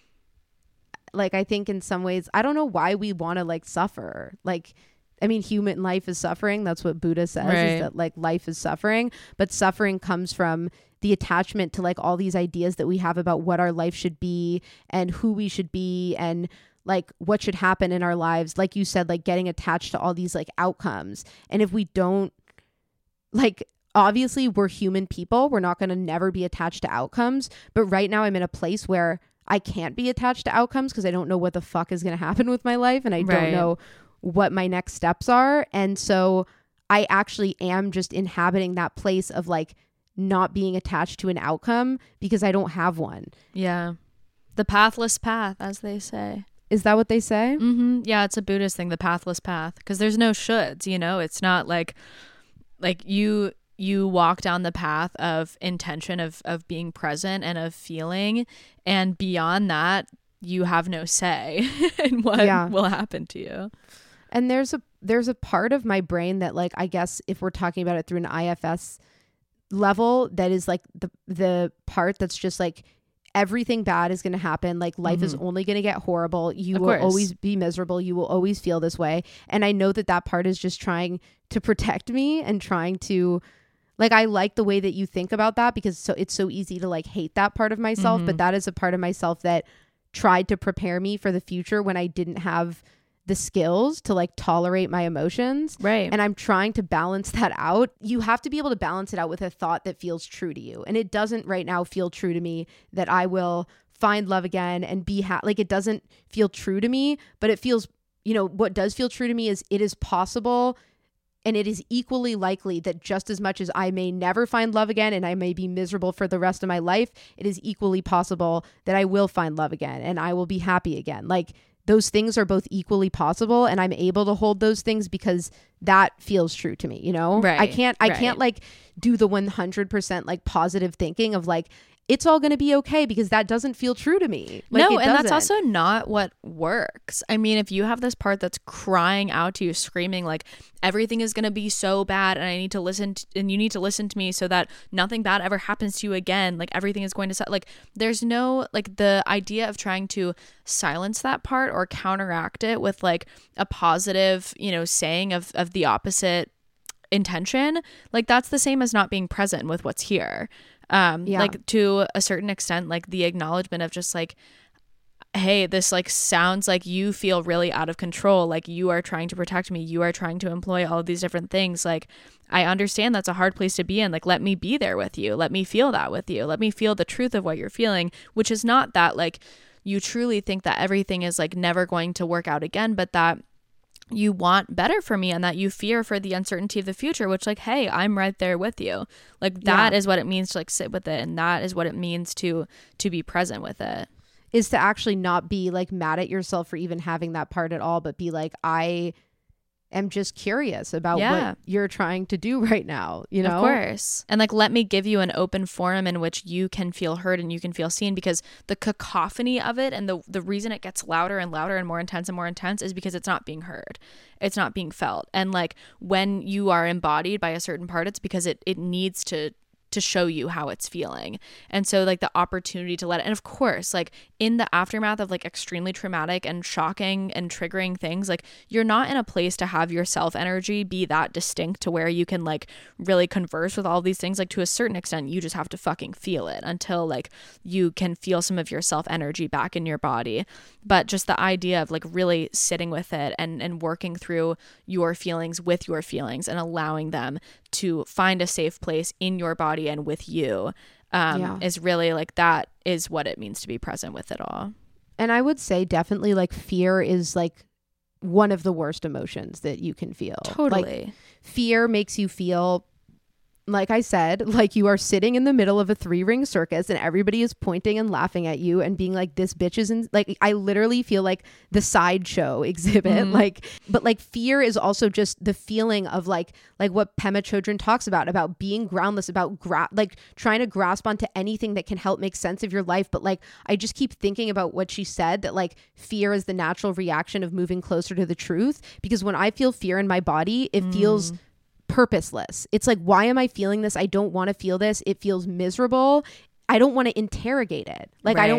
I think in some ways, I don't know why we want to like suffer. Like, I mean, human life is suffering. That's what Buddha says, is that like life is suffering, but suffering comes from the attachment to like all these ideas that we have about what our life should be and who we should be and like what should happen in our lives. Like you said, like getting attached to all these like outcomes. And if we don't, like, obviously we're human people, we're not going to never be attached to outcomes. But right now I'm in a place where I can't be attached to outcomes because I don't know what the fuck is going to happen with my life, and I don't know what my next steps are. And so I actually am just inhabiting that place of like not being attached to an outcome because I don't have one. Yeah. The pathless path, as they say. Is that what they say? Yeah, it's a Buddhist thing, the pathless path, because there's no shoulds, you know? It's not like you walk down the path of intention of being present and of feeling, and beyond that you have no say in what will happen to you. And there's a part of my brain that, like, I guess if we're talking about it through an IFS level, that is like the part that's just like, everything bad is going to happen. Like, life is only going to get horrible. You will always be miserable. You will always feel this way. And I know that part is just trying to protect me and trying to, like, I like the way that you think about that, because it's so easy to like hate that part of myself. But that is a part of myself that tried to prepare me for the future when I didn't have the skills to like tolerate my emotions. And I'm trying to balance that out. You have to be able to balance it out with a thought that feels true to you. And it doesn't right now feel true to me that I will find love again and be happy. Like, it doesn't feel true to me, but it feels, you know, what does feel true to me is it is possible And it is equally likely that just as much as I may never find love again and I may be miserable for the rest of my life, it is equally possible that I will find love again and I will be happy again. Like, those things are both equally possible, and I'm able to hold those things because that feels true to me, you know? Right. I can't like do the 100% like positive thinking of like, it's all going to be okay, because that doesn't feel true to me. Like, no, it and that's doesn't. also not what works. I mean, if you have this part that's crying out to you, screaming like everything is going to be so bad and I need to listen and you need to listen to me so that nothing bad ever happens to you again, like everything is going to like, there's no, like, the idea of trying to silence that part or counteract it with like a positive, you know, saying of the opposite intention, like that's the same as not being present with what's here. Like, to a certain extent, like the acknowledgement of just like, hey, this like sounds like you feel really out of control, like you are trying to protect me, you are trying to employ all of these different things, like I understand that's a hard place to be in, like let me be there with you, let me feel that with you, let me feel the truth of what you're feeling, which is not that like you truly think that everything is like never going to work out again, but that you want better for me and that you fear for the uncertainty of the future, which like, hey, I'm right there with you. Like that is what it means to like sit with it, and that is what it means to be present with it. Is to actually not be like mad at yourself for even having that part at all, but be like, I am just curious about what you're trying to do right now, you know? Of course. And like, let me give you an open forum in which you can feel heard and you can feel seen, because the cacophony of it and the reason it gets louder and louder and more intense is because it's not being heard. It's not being felt. And like, when you are embodied by a certain part, it's because it needs to show you how it's feeling. And so like the opportunity to let it, and of course, like in the aftermath of like extremely traumatic and shocking and triggering things, like you're not in a place to have your self energy be that distinct to where you can like really converse with all these things. Like to a certain extent, you just have to fucking feel it until like you can feel some of your self energy back in your body. But just the idea of like really sitting with it and working through your feelings with your feelings and allowing them to find a safe place in your body and with you is really like, that is what it means to be present with it all. And I would say definitely like fear is like one of the worst emotions that you can feel. Totally. Like, fear makes you feel, like I said, like you are sitting in the middle of a 3-ring circus and everybody is pointing and laughing at you and being like, this bitch is in, like, I literally feel like the sideshow exhibit. Like, but like fear is also just the feeling of like what Pema Chodron talks about being groundless, about like trying to grasp onto anything that can help make sense of your life. But like, I just keep thinking about what she said, that like fear is the natural reaction of moving closer to the truth. Because when I feel fear in my body, it feels purposeless. It's like, why am I feeling this? I don't want to feel this. It feels miserable. I don't want to interrogate it. Like, right.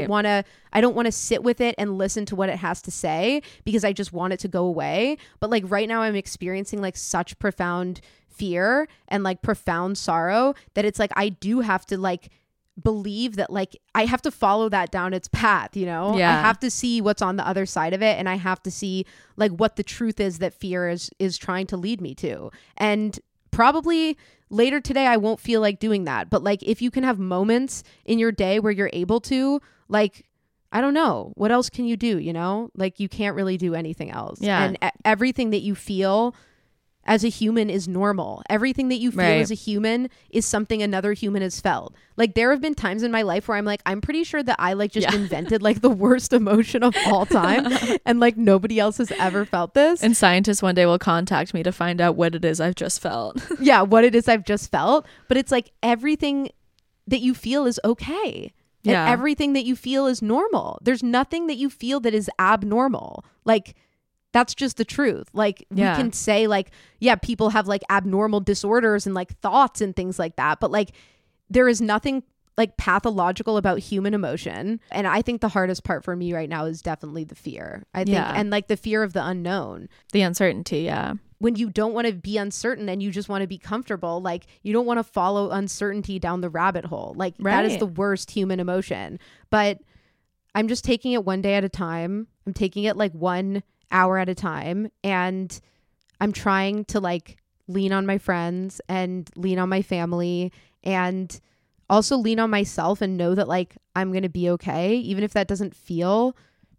I don't want to sit with it and listen to what it has to say, because I just want it to go away. But like right now I'm experiencing like such profound fear and like profound sorrow that it's like, I do have to like believe that, like, I have to follow that down its path, you know? I have to see what's on the other side of it, and I have to see like what the truth is that fear is trying to lead me to. And probably later today I won't feel like doing that, but like if you can have moments in your day where you're able to, like, I don't know, what else can you do, you know? Like, you can't really do anything else. And everything that you feel as a human is normal. Everything that you feel as a human is something another human has felt. Like, there have been times in my life where I'm like, I'm pretty sure that I like just invented like the worst emotion of all time and like nobody else has ever felt this. And scientists one day will contact me to find out what it is I've just felt. What it is I've just felt. But it's like everything that you feel is okay. And everything that you feel is normal. There's nothing that you feel that is abnormal. Like, that's just the truth. Like, we can say like, people have like abnormal disorders and like thoughts and things like that. But like, there is nothing like pathological about human emotion. And I think the hardest part for me right now is definitely the fear. I think, and like the fear of the unknown. The uncertainty, When you don't want to be uncertain and you just want to be comfortable, like you don't want to follow uncertainty down the rabbit hole. Like that is the worst human emotion. But I'm just taking it one day at a time. I'm taking it like 1 hour at a time, and I'm trying to like lean on my friends and lean on my family and also lean on myself and know that like I'm going to be okay, even if that doesn't feel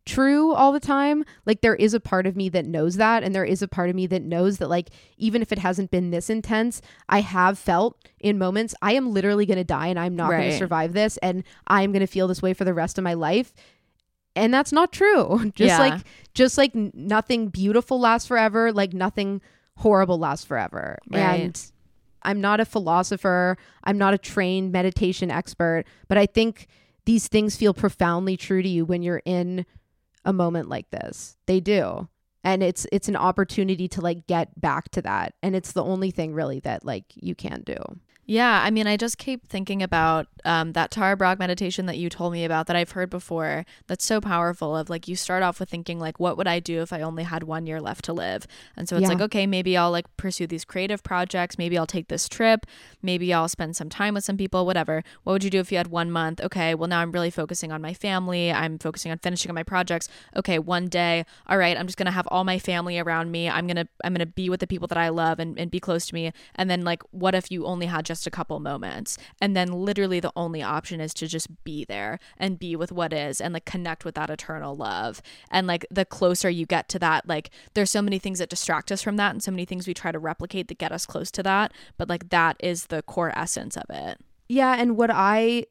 true all the time. Like there is a part of me that knows that, and there is a part of me that knows that like even if it hasn't been this intense, I have felt in moments I am literally going to die and I'm not going to survive this, and I'm going to feel this way for the rest of my life. And that's not true. Just like nothing beautiful lasts forever, like nothing horrible lasts forever. Right. And I'm not a philosopher, I'm not a trained meditation expert, but I think these things feel profoundly true to you when you're in a moment like this. They do. And it's an opportunity to like get back to that. And it's the only thing really that like you can do. Yeah, I mean, I just keep thinking about that Tara Brach meditation that you told me about that I've heard before. That's so powerful of like, you start off with thinking like, what would I do if I only had 1 year left to live? And so it's like, okay, maybe I'll like pursue these creative projects. Maybe I'll take this trip. Maybe I'll spend some time with some people, whatever. What would you do if you had 1 month? Okay, well now I'm really focusing on my family. I'm focusing on finishing up my projects. Okay, one day, all right, I'm just going to have all my family around me. I'm going to be with the people that I love and be close to me. And then like, what if you only had just a couple moments, and then literally the only option is to just be there and be with what is and like connect with that eternal love. And like the closer you get to that, like there's so many things that distract us from that and so many things we try to replicate that get us close to that, but like that is the core essence of it. Yeah, and what I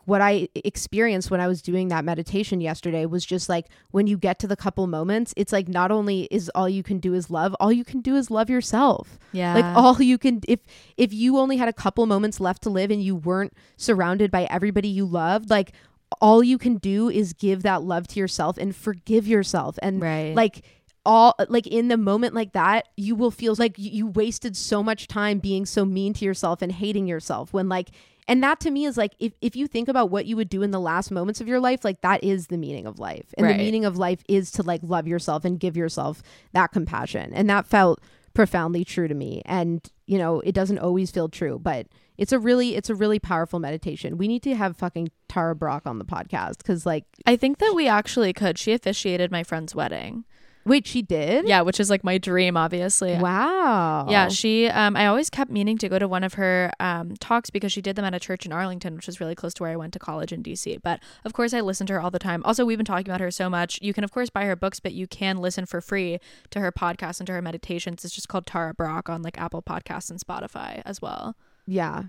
experienced when I was doing that meditation yesterday was just like when you get to the couple moments, it's like not only is all you can do is love, all you can do is love yourself. Yeah. Like all you can, if you only had a couple moments left to live and you weren't surrounded by everybody you loved, like all you can do is give that love to yourself and forgive yourself. And like all like in the moment like that, you will feel like you wasted so much time being so mean to yourself and hating yourself when like. And that to me is like, if you think about what you would do in the last moments of your life, like that is the meaning of life. And the meaning of life is to like love yourself and give yourself that compassion. And that felt profoundly true to me. And, you know, it doesn't always feel true, but it's a really powerful meditation. We need to have fucking Tara Brach on the podcast. Cause like, I think that we actually could. She officiated my friend's wedding. Wait, she did? Yeah, which is like my dream, obviously. Wow. Yeah, she, I always kept meaning to go to one of her talks because she did them at a church in Arlington, which is really close to where I went to college in DC. But of course, I listen to her all the time. Also, we've been talking about her so much. You can, of course, buy her books, but you can listen for free to her podcast and to her meditations. It's just called Tara Brach on like Apple Podcasts and Spotify as well. Yeah,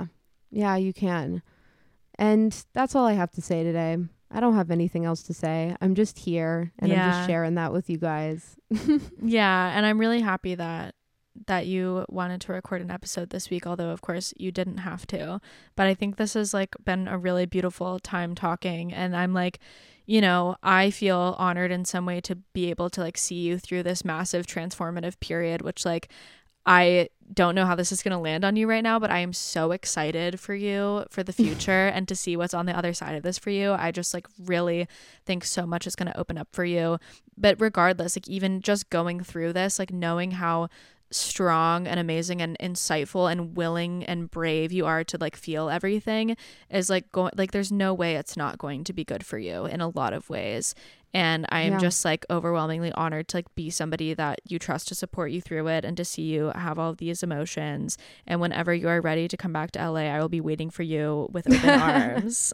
you can. And that's all I have to say today. I don't have anything else to say. I'm just here and I'm just sharing that with you guys. Yeah. And I'm really happy that you wanted to record an episode this week, although of course you didn't have to. But I think this has like been a really beautiful time talking. And I'm like, you know, I feel honored in some way to be able to like see you through this massive transformative period, which like I don't know how this is going to land on you right now, but I am so excited for you for the future and to see what's on the other side of this for you. I just like really think so much is going to open up for you. But regardless, like even just going through this, like knowing how strong and amazing and insightful and willing and brave you are to like feel everything is like going, like there's no way it's not going to be good for you in a lot of ways. And I am just like overwhelmingly honored to like be somebody that you trust to support you through it and to see you have all of these emotions. And whenever you are ready to come back to LA, I will be waiting for you with open arms.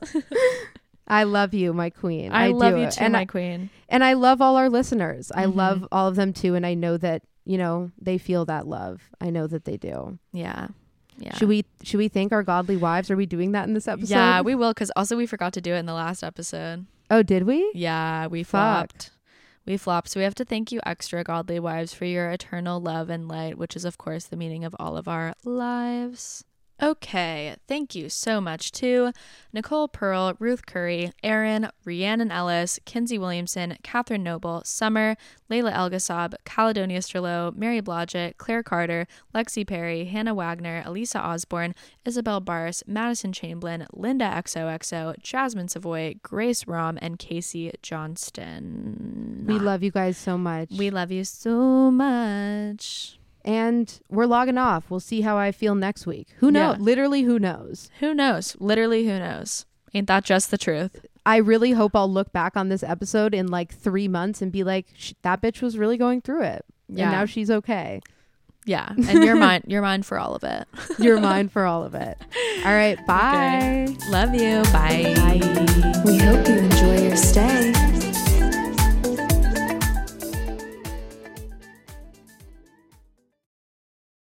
I love you, my queen. I love do. you too, my queen. And I love all our listeners. I love all of them too. And I know that, you know, they feel that love. I know that they do. Yeah. Yeah. Should we thank our godly wives? Are we doing that in this episode? Yeah, we will. Because also we forgot to do it in the last episode. Oh, did we? Yeah, we flopped. We flopped. So we have to thank you extra, godly wives, for your eternal love and light, which is, of course, the meaning of all of our lives. Okay, thank you so much to Nicole Pearl, Ruth Curry, Erin, Rhiannon Ellis, Kinsey Williamson, Catherine Noble, Summer, Layla Elgasab, Caledonia Strello, Mary Blodgett, Claire Carter, Lexi Perry, Hannah Wagner, Elisa Osborne, Isabel Bars, Madison Chamberlain, Linda XOXO, Jasmine Savoy, Grace Rom, and Casey Johnston. We love you guys so much. We love you so much. And we're logging off. We'll see how I feel next week. Who knows? Yeah. Literally, who knows? Who knows? Literally, who knows? Ain't that just the truth? I really hope I'll look back on this episode in like 3 months and be like, that bitch was really going through it. Yeah. And now she's okay. Yeah. And you're mine for all of it. You're mine for all of it. All right. Bye. Okay. Love you. Bye. Bye. We hope you enjoy your stay.